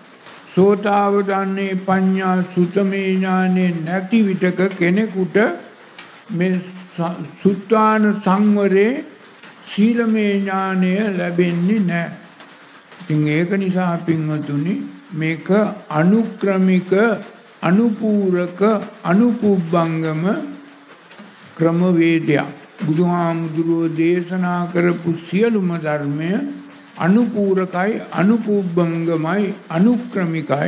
සෝතාවදන්නේ පඤ්ඤා සුතමේ ඥානෙ නැති විටක කෙනෙකුට මේ සුත්වාන සංවරේ සීලමේ ඥානය ලැබෙන්නේ නැහැ. ඉතින් ඒක නිසා පින්වතුනි මේක අනුක්‍රමික අනුපූරක අනුපුබ්බංගම ක්‍රමවේදයක්. බුදුහාමුදුරුවෝ දේශනා කරපු සියලුම ධර්මය අනුපූරකයි අනුපුබ්බංගමයි අනුක්‍රමිකයි.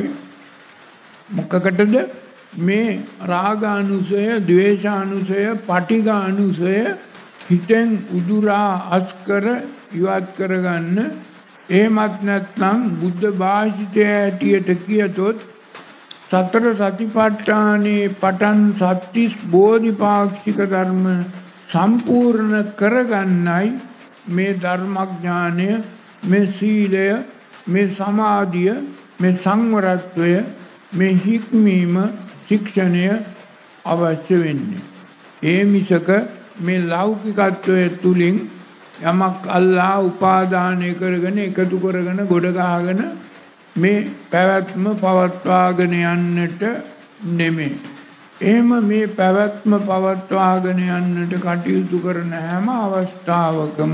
මොකකටද මේ රාගානුසය ද්වේෂානුසය පටිඝානුසය හිතෙන් උදුරා අස්කර ඉවත් කරගන්න. එහෙමත් නැත්නම් බුද්ධ භාෂිතය ඇටියට කියතොත් සතර සතිපට්ඨානේ පටන් සත්‍තිස් බෝධිපාක්ෂික ධර්ම සම්පූර්ණ කරගන්නයි මේ ධර්මඥානය මේ සීලය මේ සමාධිය මේ සංවරත්වය මේ හික්මීම ශික්ෂණය අවශ්‍ය වෙන්නේ. ඒ මිසක මේ ලෞකිකත්වය තුලින් යමක් අල්ලා උපාදානය කරගෙන එකතු කරගෙන ගොඩ ගහගෙන මේ පැවැත්ම පවත්වාගෙන යන්නට නෙමෙයි. එහෙම මේ පැවැත්ම පවත්වාගෙන යන්නට කටයුතු කරන හැම අවස්ථාවකම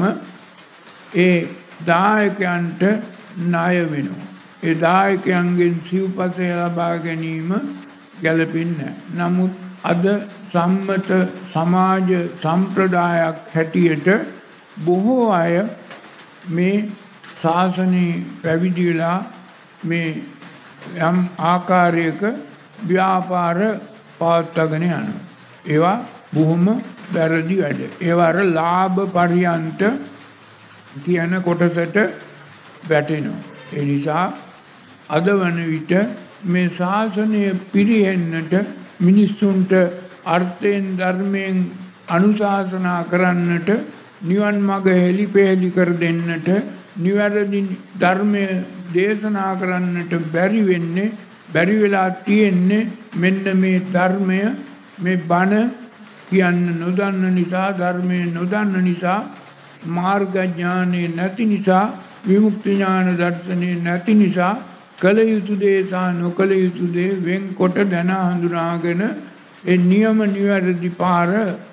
ඒ දායකයන්ට ණය වෙනවා. ඒ දායකයන්ගෙන් සිව්පසය ලබා ගැනීම ගැළපෙන්නේ නැහැ. නමුත් අද සම්මත සමාජ සම්ප්‍රදායක් හැටියට බොහෝ අය මේ ශාසනයේ පැවිදි වෙලා මේ යම් ආකාරයක ව්‍යාපාර පවත්වාගෙන යනවා. ඒවා බොහොම වැරදි වැඩ. ඒවා අර ලාභ පරියන්ත කියන කොටසට වැටෙනවා. ඒ නිසා අද වන විට මේ ශාසනය පිරිහෙන්නට මිනිස්සුන්ට අර්ථයෙන් ධර්මයෙන් අනුශාසනා කරන්නට නිවන් මඟ හෙළිපෙහෙළි කර දෙන්නට නිවැරදි ධර්මය දේශනා කරන්නට බැරි වෙන්නේ බැරි වෙලා තියෙන්නේ මෙන්න මේ ධර්මය මේ බණ කියන්න නොදන්න නිසා ධර්මය නොදන්න නිසා මාර්ග ඥානෙ නැති නිසා විමුක්ති ඥාන දර්ශනෙ නැති නිසා කල යුතු දේ සහ නොකල යුතු දේ වෙන්කොට දැන හඳුනාගෙන ඒ නියම නිවැරදි පාර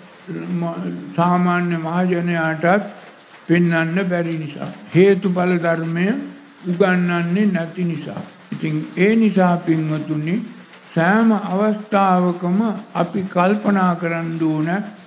සාමාන්‍ය මහජනයාටත් පෙන්වන්න බැරි නිසා හේතුඵල ධර්මය උගන්වන්නේ නැති නිසා. ඉතින් ඒ නිසා පින්වතුනි සෑම අවස්ථාවකම අපි කල්පනා කරන්න ඕන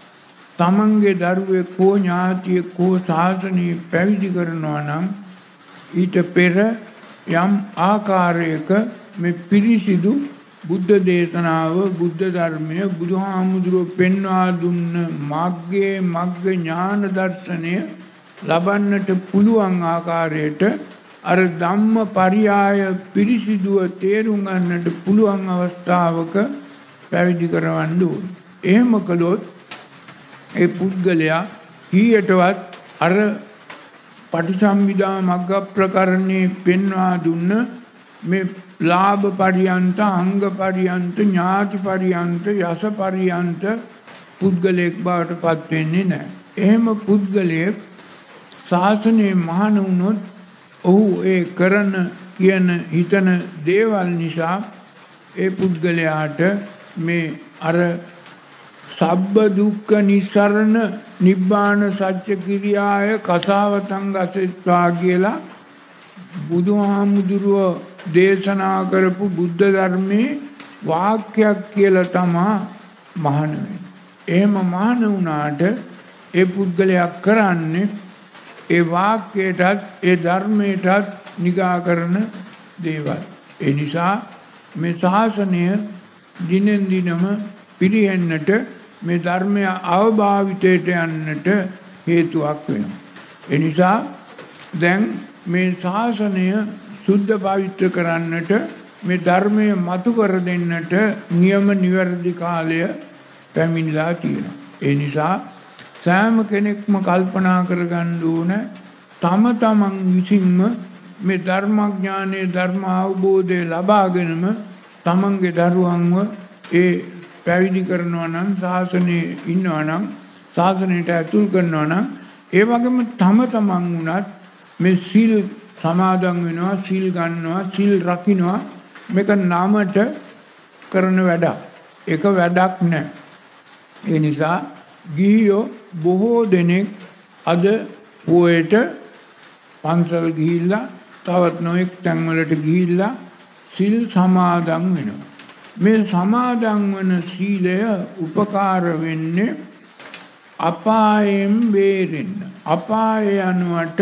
තමන්ගේ දරුවෙක් හෝ ඥාතියෙක් හෝ ශාසනය පැවිදි කරනවා නම් ඊට පෙර යම් ආකාරයක මේ පිරිසිදු බුද්ධ දේශනාව බුද්ධ ධර්මය බුදුහාමුදුරුවෝ පෙන්වා දුන්න මග්ගේ මග්ග ඥාන දර්ශනය ලබන්නට පුළුවන් ආකාරයට අර ධම්ම පරියාය පිරිසිදුව තේරුම් ගන්නට පුළුවන් අවස්ථාවක පැවිදි කරවන්න ඕන. එහෙම කළොත් ඒ පුද්ගලයා කීයටවත් අර පටිසම්භිදා මග්ග ප්‍රකරණේ පෙන්වා දුන්න මේ ලාභ පරියන්ත අංග පරියන්ත ඥාති පරියන්ත යස පරියන්ත පුද්ගලයෙක් බවට පත් වෙන්නේ නැහැ. එහෙම පුද්ගලයෙක් ශාසනයේ මහාන වුණොත් ඔහු ඒ කරන කියන හිතන දේවල් නිසා ඒ පුද්ගලයාට මේ අර සබ්බ දුක්ඛ නිස්සරණ නිබ්බාන සත්‍ය කිරියාය කසාවතං ගසෙත්වා කියලා බුදුහාමුදුරුවෝ දේශනා කරපු බුද්ධ ධර්මයේ වාක්‍යයක් කියලා තමා මහාන වෙන්නේ. එහෙම මහාන වුණාට ඒ පුද්ගලයා කරන්නේ ඒ වාක්‍යයටත් ඒ ධර්මයටත් නිගා කරන දේවල්. ඒ නිසා මේ ශාසනය දිනෙන් දිනම පිරිහෙන්නට මේ ධර්මය අවභාවිතයට යන්නට හේතුවක් වෙනවා. ඒ නිසා දැන් මේ ශාසනය සුද්ධ පවිත්‍ර කරන්නට මේ ධර්මය මතු කර දෙන්නට නියම නිවැරදි කාලය පැමිණලා තියෙනවා. ඒ නිසා සෑම කෙනෙක්ම කල්පනා කරගන්න ඕන තම තමන් විසින්ම මේ ධර්මඥානයේ ධර්ම අවබෝධය ලබාගෙනම තමන්ගේ දරුවන්ව ඒ පැවිදි කරනවා නම් ශාසනයේ ඉන්නවා නම් ශාසනයට ඇතුල් කරනවා නම් ඒ වගේම තම තමන් වුණත් මේ සීල් සමාදන් වෙනවා සීල් ගන්නවා සීල් රකින්නවා මේක නාමයට කරන වැඩක්. ඒක වැඩක් නෑ. ඒ නිසා ගිහියෝ බොහෝ දෙනෙක් අද පොයට පන්සල් ගිහිල්ලා තවත් නොඑක් තැන්වලට ගිහිල්ලා සිල් සමාදන් වෙනවා. මේ සමාදන් වන සීලය උපකාර වෙන්නේ අපායෙන් බේරෙන්න. අපාය යනුවට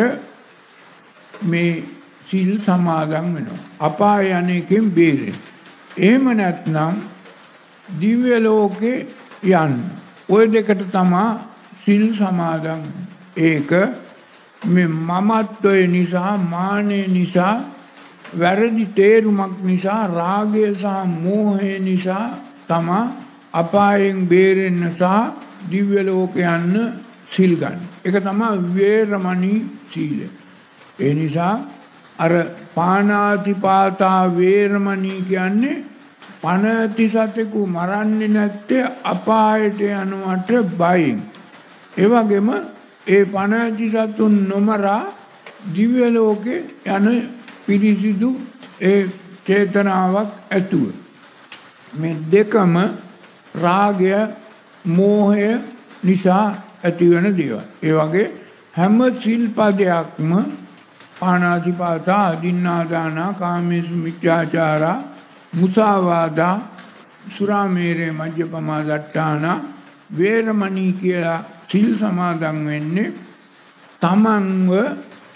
මේ සිල් සමාදන් වෙනවා. අපාය යන්නේකින් බේරෙන්න. එහෙම නැත්නම් දිව්‍ය ලෝකේ යන්න. ওই දෙකට තමයි සිල් සමාදන්. ඒක මේ මමත්වය නිසා මානය නිසා වැරදි තේරුමක් නිසා රාගය සහ මෝහය නිසා තමයි අපායෙන් බේරෙන්න සහ දිව්‍ය ලෝක යන්න සිල් ගන්න. ඒක තමයි වේරමණී සීලය. ඒ නිසා අර පාණාතිපාතා වේරමණී කියන්නේ පනති සතෙකු මරන්නේ නැත්තේ අපායට යනවට බයින්. ඒ වගේම ඒ පනති සතුන් නොමරා දිව්‍ය ලෝකේ යන පිරිසිදු ඒ චේතනාවක් ඇතුව. මේ දෙකම රාගය මෝහය නිසා ඇතිවන දේවල්. ඒ වගේ හැම සිල්පදයක්ම පාණාතිපාතා අදින්නාදානා කාමේසු මිච්ඡාචාරා මුසාවාදා සුරාමේරේ මජ්ජපමා දට්ඨානා වේරමණී කියලා සිල් සමාදන් වෙන්නේ තමන්ව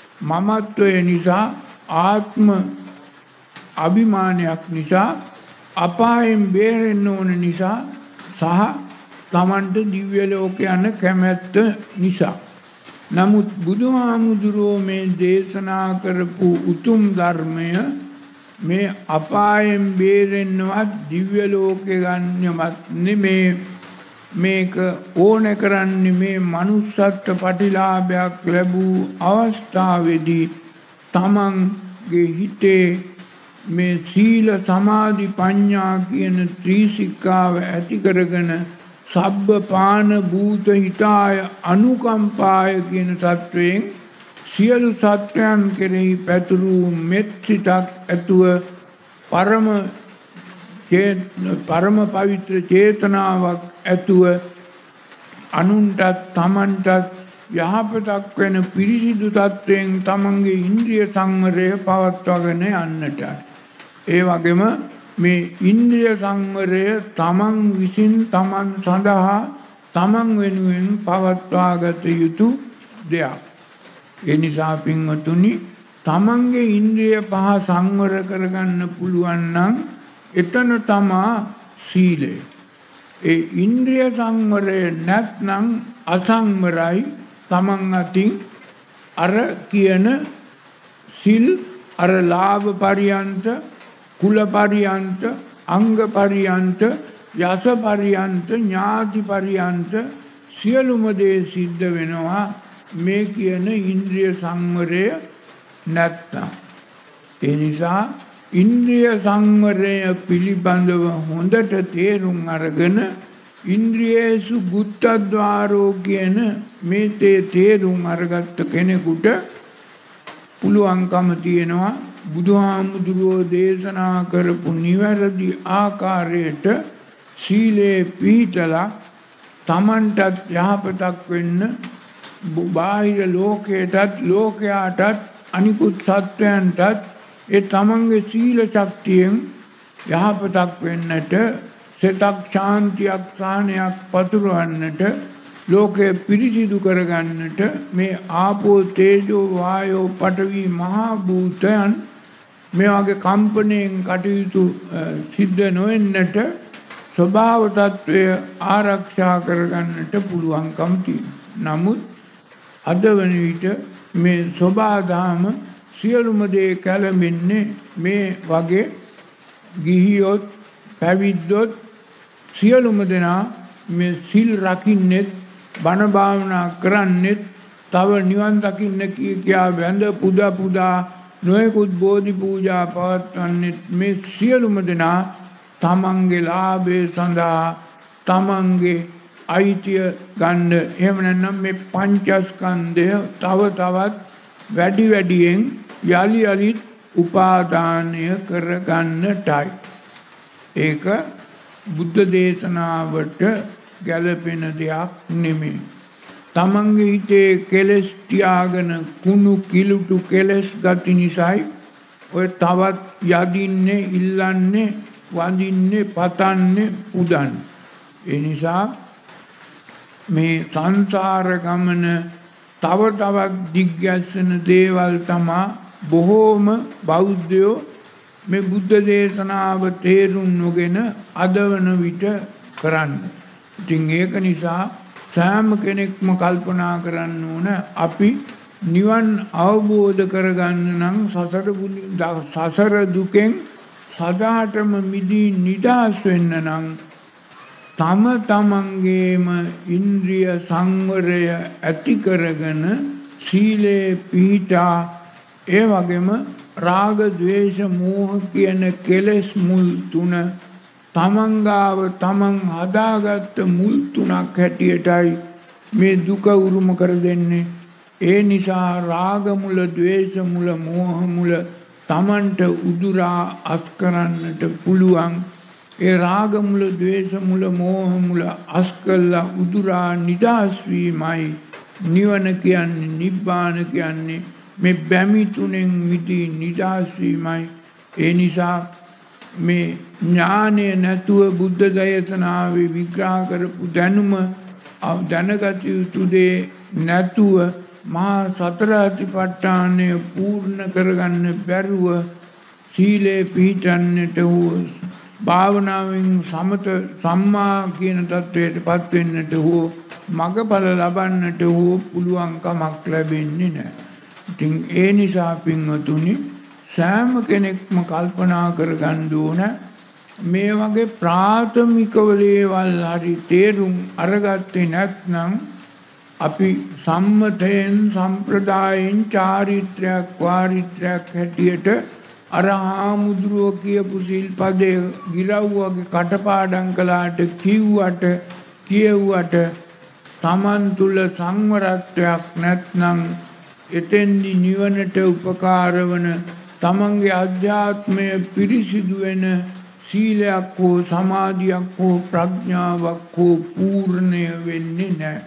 මමත්වය නිසා ආත්ම අභිමානයක් නිසා අපායෙන් බේරෙන්න ඕන නිසා සහ තමන්ට දිව්‍ය ලෝක යන කැමැත්ත නිසා. නමුත් බුදුහාමුදුරුවෝ මේ දේශනා කරපු උතුම් ධර්මය මේ අපායෙන් බේරෙන්නවත් දිව්‍ය ලෝකේ ගන්නවත් නෙමේ. මේක ඕන කරන්නේ මේ manussත්ත්ව ප්‍රතිලාභයක් ලැබූ අවස්ථාවේදී තමන්ගේ හිතේ මේ සීල සමාධි ප්‍රඥා කියන ත්‍රිසිකාව ඇති කරගෙන සබ්බ පාන භූත හිතාය අනුකම්පාය කියන තත්වයෙන් සියලු සත්‍යයන් කෙරෙහි පැතුරු මෙත් සිතක් ඇතුව පරම පරම පවිත්‍ර චේතනාවක් ඇතුව අනුන්ටත් තමන්ටත් යහපතක් වෙන පිරිසිදු තත්වයෙන් තමන්ගේ ඉන්ද්‍රිය සංවරය පවත්වාගෙන යන්නට. ඒ වගේම මේ ඉන්ද්‍රිය සංවරය තමන් විසින් තමන් සඳහා තමන් වෙනුවෙන් පවත්වාගත යුතු දෙයක්. ඒ නිසා පින්වතුනි තමන්ගේ ඉන්ද්‍රිය පහ සංවර කරගන්න පුළුවන් නම් එතන තමා සීලය. ඒ ඉන්ද්‍රිය සංවරය නැත්නම් අසංවරයි. තමන් අතින් අර කියන සිල් අර ලාභ පරියන්ත කුල පරියන්ත අංග පරියන්ත යස පරියන්ත ඥාති පරියන්ත සියලුම දේ සිද්ධ වෙනවා මේ කියන ඉන්ද්‍රිය සංවරය නැත්නම්. ඒ නිසා ඉන්ද්‍රිය සංවරය පිළිබඳව හොඳට තේරුම් අරගෙන ඉන්ද්‍රියේසු ගුත්තද්වාරෝ කියන මේ තේ තේරුම් අරගත්ත කෙනෙකුට පුළුවන්කම තියෙනවා බුදුහාමුදුරුවෝ දේශනා කරපු නිවැරදි ආකාරයට සීලේ පිහිටලා තමන්ටත් යහපතක් වෙන්න බාහිර ලෝකයටත් ලෝකයාටත් අනිකුත් සත්වයන්ටත් ඒ තමන්ගේ සීල ශක්තියෙන් යහපතක් වෙන්නට සිතක් ශාන්තියක් සාහනයක් පතුරවන්නට ලෝකය පිරිසිදු කරගන්නට මේ ආපෝ තේජෝ වායෝ පඨවි මහා භූතයන් මේ වගේ කම්පණයෙන් කටයුතු සිද්ධ නොවෙන්නට ස්වභාව තත්වය ආරක්ෂා කරගන්නට පුළුවන්කම් තියෙනවා. නමුත් අද වන විට මේ සෝබාදාම සියලුම දේ කැළඹෙන්නේ මේ වගේ ගිහියොත් පැවිද්දොත් සියලුම දෙනා මේ සිල් රකින්නෙත් බණ භාවනා කරන්නෙත් තව නිවන් දකින්න කිය කියා වැඳ පුදා පුදා නොයෙකුත් බෝධි පූජා පවත්වන්නෙත් මේ සියලුම දෙනා තමන්ගේ ලාභය සඳහා තමන්ගේ අයිතිය ගන්න. එහෙම නැත්නම් මේ පංචස්කන්ධය තව තවත් වැඩි වැඩියෙන් යලි යලිත් උපාදානය කරගන්නටයි. ඒක බුද්ධ දේශනාවට ගැලපෙන දෙයක් නෙමෙයි. තමන්ගේ හිතේ කෙලෙස් තියාගෙන කුණු කිලුටු කෙලෙස් ගති නිසායි ඔය තවත් යදින්නේ ඉල්ලන්නේ වඳින්නේ පතන්නේ උදන්නේ. ඒ නිසා මේ සංසාර ගමන තව තවත් දිග්ගැස්සෙන දේවල් තමා බොහෝම බෞද්ධයෝ මේ බුද්ධ දේශනාව තේරුම් නොගෙන අදවන විට කරන්න. ඉතින් ඒක නිසා සෑම කෙනෙක්ම කල්පනා කරන්න ඕන අපි නිවන් අවබෝධ කරගන්න නම් සසර සසර දුකෙන් සදාටම මිදී නිදහස් වෙන්න නම් තම තමන්ගේම ඉන්ද්‍රිය සංවරය ඇති කරගෙන සීලේ පිහිටා ඒ වගේම රාග ద్వේෂ මෝහ කියන කෙලෙස් මුල් තුන තමන්ගාව තමන් හදාගත්ත මුල් තුනක් හැටියටයි මේ දුක උරුම කර දෙන්නේ. ඒ නිසා රාග මුල ద్వේෂ මුල මෝහ මුල තමන්ට උදුරා අස් කරන්නට පුළුවන්. ඒ රාග මුල ద్వේෂ මුල මෝහ මුල අස් කළා උදුරා නිදහස් වීමයි නිවන කියන්නේ නිබ්බාන කියන්නේ මේ බැමි තුනෙන් මිදී නිදහස් වීමයි. ඒ නිසා මේ ඥානය නැතුව බුද්ධ දේශනාවේ විග්‍රහ කරපු දැනුම දැනගත යුතු දේ නැතුව මහා සතර අතිපට්ඨානය පූර්ණ කරගන්න බැරුව සීලේ පිහිටන්නට හෝ භාවනාවෙන් සමත සම්මා කියන තත්වයටපත් වෙන්නට හෝ මගඵල ලබන්නට හෝ පුළුවන් කමක් ලැබෙන්නේ නැහැ. ඉතින් ඒ නිසා පින්වතුනි සෑම කෙනෙක්ම කල්පනා කරගන්න ඕන මේ වගේ ප්‍රාථමිකව දේවල් හරි තේරුම් අරගත්තේ නැත්නම් අපි සම්මතයෙන් සම්ප්‍රදායෙන් චාරිත්‍රාක් වාරිත්‍රාක් හැටියට අර හාමුදුරුවෝ කියපු සිල්පදේ ගිරව්වගේ කටපාඩම් කළාට කිව්වට කියෙව්වට තමන් තුල සංවරත්වයක් නැත්නම් එතෙන්දි නිවනට උපකාර වන තමන්ගේ අධ්‍යාත්මය පිරිසිදු වෙන සීලයක් හෝ සමාධියක් හෝ ප්‍රඥාවක් හෝ පූර්ණය වෙන්නේ නැහැ.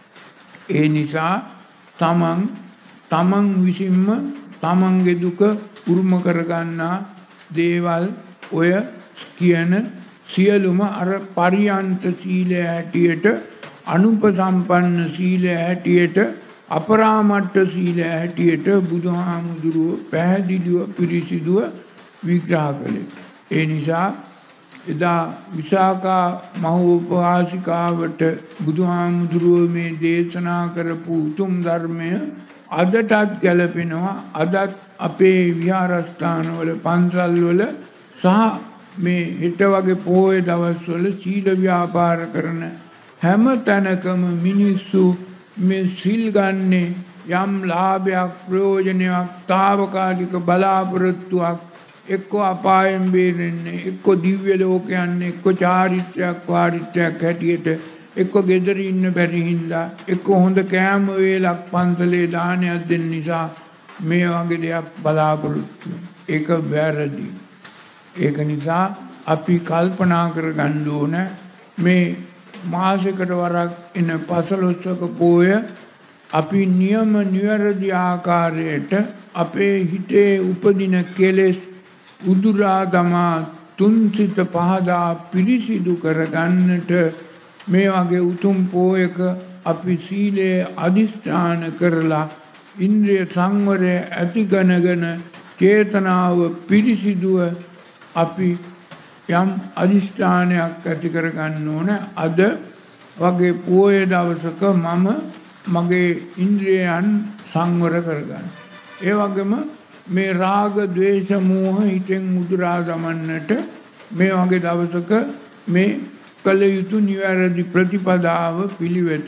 ඒ නිසා තමන් තමන් විසින්ම තමන්ගේ දුක උරුම කරගන්නා දේවල් ඔය කියන සියලුම අර පරියන්ත සීලය හැටියට අනුපසම්පන්න සීලය හැටියට අපරාමට්ඨ සීලය හැටියට බුදුහාමුදුරුවෝ පැහැදිලිව පිරිසිදුව විග්‍රහ කළේ. ඒ නිසා එදා විසාකා මහෝපවාසිකාවට බුදුහාමුදුරුවෝ මේ දේශනා කරපු උතුම් ධර්මය අදටත් ගැලපෙනවා. අදත් අපේ විහාරස්ථානවල පන්සල්වල සහ මේ හෙට වගේ පොහොය දවස්වල සීල ව්‍යාපාර කරන හැම තැනකම මිනිස්සු මේ සිල් ගන්නේ යම් ලාභයක් ප්‍රයෝජනයක් తాවකාලික බලාපොරොත්තුවක් එක්ක අපායෙන් බේරෙන්නේ එක්ක දිව්‍ය ලෝක යන්නේ එක්ක චාරිත්‍රාක් වාරිත්‍රාක් හැටියට එක්ක ගෙදර ඉන්න බැරි හින්දා එක්ක හොඳ කෑම වේලක් පන්සලේ දානයක් දෙන්න නිසා මේ වගේ දෙයක් බලාපොරොත්තු ඒක වැරදි. ඒක නිසා අපි කල්පනා කරගන්න ඕන මේ මාසෙකට වරක් එන පසළොස්වක පෝය අපි නියම නිවැරදි ආකාරයට අපේ හිතේ උපදින කෙලෙස් උදුරා දමා තුන්සිත පහදා පිරිසිදු කරගන්නට මේ වගේ උතුම් පෝයක අපි සීලයේ අදිස්ථාන කරලා ඉන්ද්‍රිය සංවරය ඇතිගනගෙන චේතනාව පිරිසිදුව අපි යම් අදිස්ථානයක් ඇති කරගන්න ඕන. අද වගේ පෝය දවසක මම මගේ ඉන්ද්‍රියයන් සංවර කරගන්න. ඒ වගේම මේ රාග ద్వේෂ මෝහ හිතෙන් උදුරා දමන්නට මේ වගේ දවසක මේ කල යුතු නිවැරදි ප්‍රතිපදාව පිළිවෙත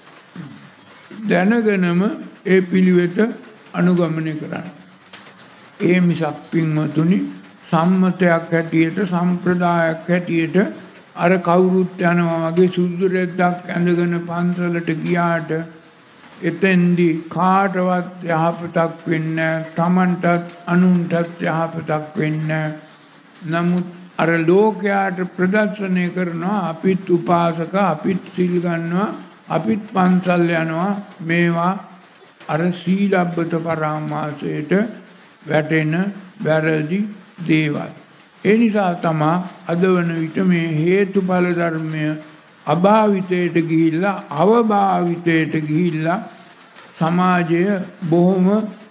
දැනගෙනම ඒ පිළිවෙත අනුගමනය කරන්න. ඒ මිසක් පින්වතුනි සම්මතයක් හැටියට සම්ප්‍රදායක් හැටියට අර කවුරුත් යනවා වගේ සුදු රෙද්දක් ඇඳගෙන පන්සලට ගියාට එතෙන්දි කාටවත් යහපතක් වෙන්නේ තමන්ටත් අනුන්ටත් යහපතක් වෙන්නේ. නමුත් අර ලෝකයාට ප්‍රදර්ශනය කරනවා අපිත් උපාසක අපිත් සිල් ගන්නවා අපිත් පන්සල් යනවා මේවා අර සීලබ්බත පරාමාසයට වැටෙන වැරදි දේවල්. ඒ නිසා තමයි අද වන විට මේ හේතුඵල ධර්මය අභාවිතයට ගිහිල්ලා අවභාවිතයට ගිහිල්ලා සමාජය බොහොම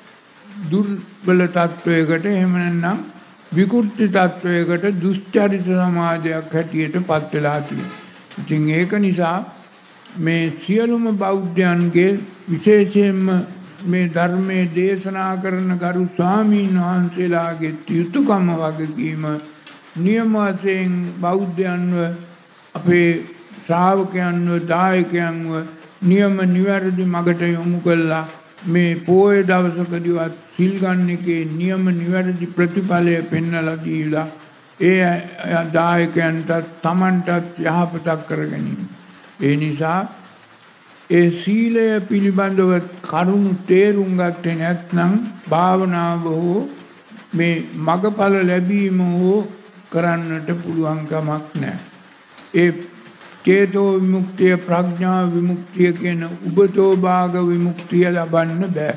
දුර්බල තත්වයකට එහෙම නැත්නම් විකෘති තත්වයකට දුෂ්චරිත සමාජයක් හැටියට පත් වෙලා තියෙනවා. ඉතින් ඒක නිසා මේ සියලුම බෞද්ධයන්ගේ විශේෂයෙන්ම මේ ධර්මයේ දේශනා කරන ගරු ස්වාමීන් වහන්සේලාගේ යුතුයකම වගකීම නියම වශයෙන් බෞද්ධයන්ව අපේ ශ්‍රාවකයන්ව දායකයන්ව නියම නිවැරදි මගට යොමු කළා මේ පොය දවසකදීවත් සිල් ගන්න එකේ නියම නිවැරදි ප්‍රතිඵලය පෙන්වලා දීලා ඒ දායකයන්ට තමන්ටත් යහපතක් කරගැනීම. ඒ නිසා ඒ සීලය පිළිබඳව කරුණු තේරුම් ගත්තේ නැත්නම් භාවනාව හෝ මේ මගඵල ලැබීම හෝ කරන්නට පුළුවන් කමක් නැහැ. ඒ චේතෝ විමුක්තිය ප්‍රඥා විමුක්තිය කියන උබතෝ භාග විමුක්තිය ලබන්න බෑ.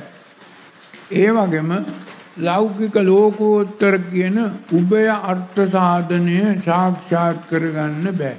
ඒ වගේම ලෞකික ලෝකෝත්තර කියන උභය අර්ථ සාධනය සාක්ෂාත් කරගන්න බෑ.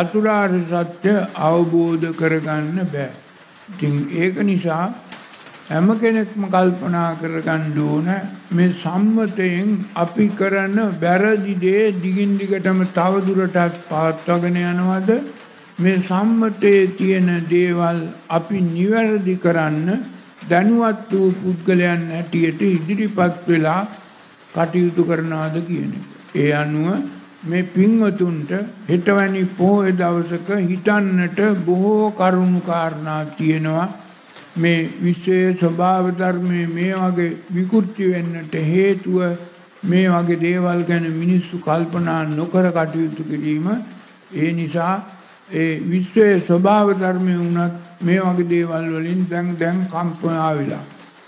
චතුරාර්ය සත්‍ය අවබෝධ කරගන්න බෑ. ඉතින් ඒක නිසා හැම කෙනෙක්ම කල්පනා කරගන්න ඕන මේ සම්මතයෙන් අපි කරන වැරදි දේ දිගින් දිගටම තවදුරටත් පවත්වාගෙන යනවද මේ සම්මතයේ තියෙන දේවල් අපි නිවැරදි කරන්න දැනුවත් වූ පුද්ගලයන් හැටියට ඉදිරිපත් වෙලා කටයුතු කරනවාද කියන එක. ඒ අනුව මේ පින්වතුන්ට හෙටවැනි පොහොය දවසක හිතන්නට බොහෝ කරුණු කාරණා තියෙනවා. මේ විශ්වයේ ස්වභාව ධර්මයේ මේ වගේ විකෘති වෙන්නට හේතුව මේ වගේ දේවල් ගැන මිනිස්සු කල්පනා නොකර කටයුතු කිරීම. ඒ නිසා ඒ විශ්වයේ ස්වභාව ධර්මයේ වුණත් මේ වගේ දේවල් වලින් දැන් දැන් කම්පනා වෙලා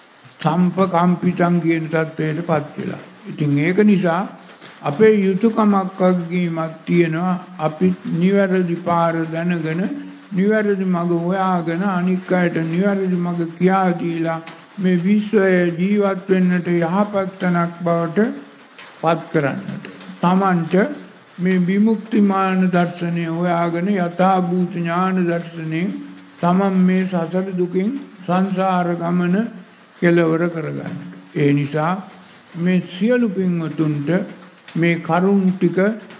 සම්පකම්පිතං කියන තත්ත්වයටපත් වෙලා. ඉතින් ඒක නිසා අපේ යුතුයකමක් වගකීමක් තියෙනවා. අපි නිවැරදි පාර දැනගෙන නිවැරදි මඟ හොයාගෙන අනික් අයට නිවැරදි මඟ කියා දීලා මේ විශ්වයේ ජීවත් වෙන්නට යහපත් තැනක් බවට පත් කරන්නට. තමන්ට මේ විමුක්තිමාන දර්ශනය හොයාගෙන යථා භූත ඥාන දර්ශනයෙන් තමන් මේ සසර දුකින් සංසාර ගමන කෙලවර කරගන්න. ඒ නිසා මේ සියලු පින්වතුන්ට මේ කරුණ ටික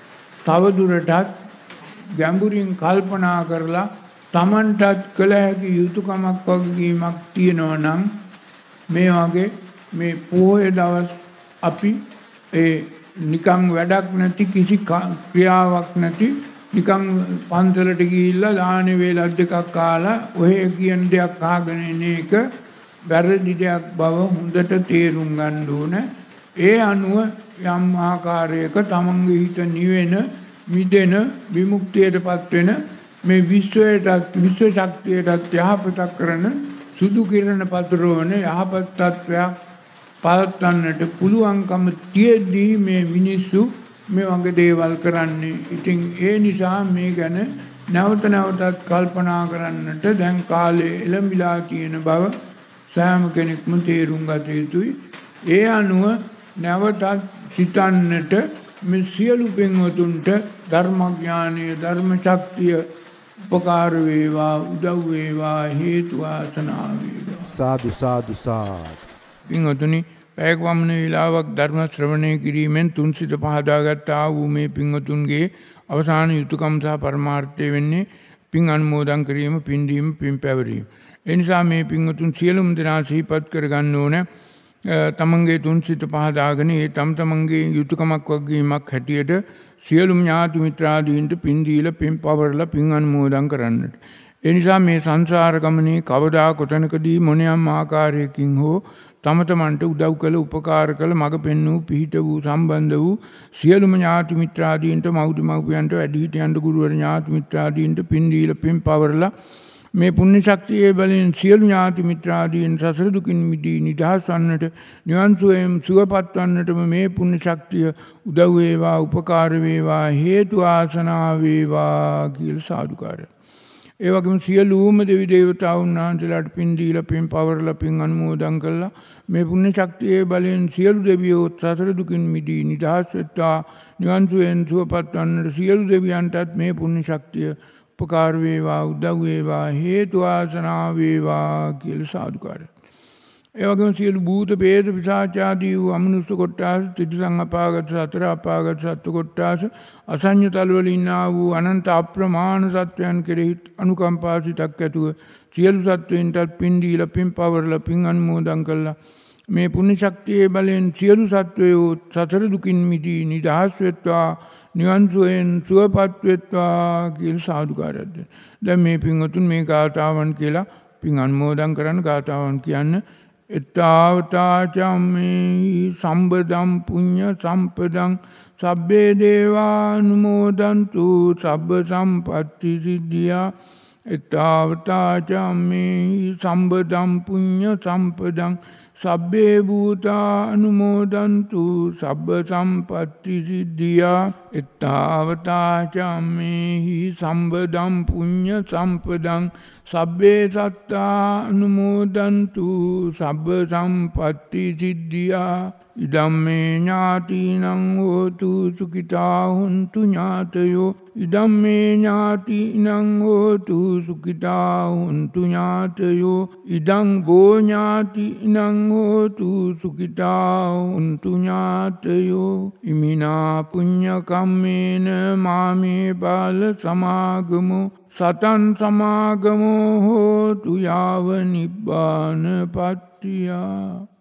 තවදුරටත් ගැඹුරින් කල්පනා කරලා තමන්ටත් කළ හැකි යුතුයකමක් වගකීමක් තියෙනවා නම් මේ වගේ මේ පොහොය දවස් අපි ඒ නිකන් වැඩක් නැති කිසි ක්‍රියාවක් නැති නිකන් පන්සලට ගිහිල්ලා දාන වේලක් දෙකක් කාලා ඔය කියන දෙයක් අහගෙන ඉන්න එක වැරදි දෙයක් බව හොඳට තේරුම් ගන්න ඕන. ඒ අනුව යම් ආකාරයක තමන්ගේ හිත නිවෙන මිදෙන විමුක්තියටපත් වෙන මේ විශ්වයටත් විශ්ව ශක්තියටත් යහපතක් කරන සුදු කිරණ පතරවන යහපත් තත්වයක් පවත්වන්නට පුළුවන්කම තියෙද්දී මේ මිනිස්සු මේ වගේ දේවල් කරන්නේ. ඉතින් ඒ නිසා මේ ගැන නැවත නැවතත් කල්පනා කරන්නට දැන් කාලේ එළඹිලා තියෙන බව සෑම කෙනෙක්ම තේරුම් ගත යුතුයි. ඒ අනුව නැවතත් සිතන්නට මේ සියලු පින්වතුන්ට ධර්මඥානීය ධර්ම ශක්තිය උපකාර වේවා උදව් වේවා හේතු වාසනා වේවා. සාදු සාදු සාදු. පින්වතුනි පැයක් වමන වේලාවක් ධර්ම ශ්‍රවණය කිරීමෙන් තුන් සිත පහදාගත් ආ වූ මේ පින්වතුන්ගේ අවසාන යුතුයකම් සහ පරමාර්ථය වෙන්නේ පින් අනුමෝදන් කිරීම, පින් දීම, පින් පැවරීම. ඒ නිසා මේ පින්වතුන් සියලුම දෙනා සිහිපත් කරගන්න ඕන තමන්ගේ තුන් සිත පහදාගෙන ඒ තම තමන්ගේ යුතුයකමක් වගකීමක් හැටියට සියලුම ඥාති මිත්‍රාදීන්ට පින් දීලා පින් පවරලා පින් අනුමෝදන් කරන්නට. ඒ නිසා මේ සංසාර ගමනේ කවදා කොතනකදී මොනියම් ආකාරයකින් හෝ තම තමන්ට උදව් කළ උපකාර කළ මඟ පෙන්වූ පිහිට වූ සම්බන්ධ වූ සියලුම ඥාති මිත්‍රාදීන්ට මව්දමව්පියන්ට වැඩිහිටියන්ට ගුරුවර ඥාති මිත්‍රාදීන්ට පින් දීලා පින් පවරලා මේ පුණ්‍ය ශක්තියේ බලෙන් සියලු ඥාති මිත්‍රාදීන් සසර දුකින් මිදී නිදහස් වන්නට නිවන් සුවයෙන් සුවපත් වන්නටම මේ පුණ්‍ය ශක්තිය උදව් වේවා උපකාර වේවා හේතු ආසනා වේවා කියලා සාදුකාරය. ඒ වගේම සියලුම දෙවි දේවතාවුන් වහන්සේලාට පින් දීලා පින් පවරලා පින් අනුමෝදන් කළා මේ පුණ්‍ය ශක්තියේ බලෙන් සියලු දෙවියෝ සසර දුකින් මිදී නිදහස් වෙත්වා නිවන් සුවයෙන් සුවපත් වන්නට සියලු දෙවියන්ටත් මේ පුණ්‍ය ශක්තිය උපකාර වේවා උදව් වේවා හේතු ආසනා වේවා කියලා සාදුකාරය. ඒ වගේම සියලු භූත ප්‍රේත පිශාච ආදී වූ අමනුෂ්‍ය කොට්ටාස ත්‍රිසං අපාගත සතර අපාගත සත්ත්ව කොට්ටාස අසඤ්ඤ තලවල ඉන්නා වූ අනන්ත අප්‍රමාණ සත්වයන් කෙරෙහි අනුකම්පා සිතක් ඇතුව සියලු සත්වයින්ටත් පින් දීලා පින් පවරලා පින් අනුමෝදන් කළා මේ පුණ්‍ය ශක්තියේ බලෙන් සියලු සත්වයෝ සතර දුකින් මිදී නිදහස් වෙත්වා නිවන් සුවයෙන් සුවපත් වෙත්වා කියලා සාදුකාරයක් දෙන්න. දැන් මේ පින්වතුන් මේ ගාථාවන් කියලා පින් අනුමෝදන් කරන්න ගාථාවන් කියන්න එත්තාවතා චම්මේ සම්බදම් පුඤ්ඤ සම්පදං සබ්බේ දේවානුමෝදන්තු සබ්බ සම්පත්ති සිද්ධියා එත්තාවතා චම්මේ සම්බදම් පුඤ්ඤ සම්පදං සබ්බේ භූතා අනුමෝදන්තු සබ්බ සම්පත්ති සිද්ධියා එත්තාවතා චම්මේහි සම්බදම් පුඤ්ඤ සම්පදං සබ්බේ සත්තා අනුමෝදන්තු සබ්බ සම්පත්ති සිද්ධියා ඉදම්මේ ඥාතිනං හෝතු සුඛිතා හුන්තු ඥාතයෝ ඉදම්මේ ඥාතිනං හෝතු සුඛිතා හුන්තු ඥාතයෝ ඉදං බෝ ඥාතිනං හෝතු සුඛිතා හුන්තු ඥාතයෝ ඉමිනා පුඤ්ඤ කම්මේන මාමේ බාල සමාගමෝ සතං සමාගමෝ හෝතු යාව නිබ්බාන පත්තියා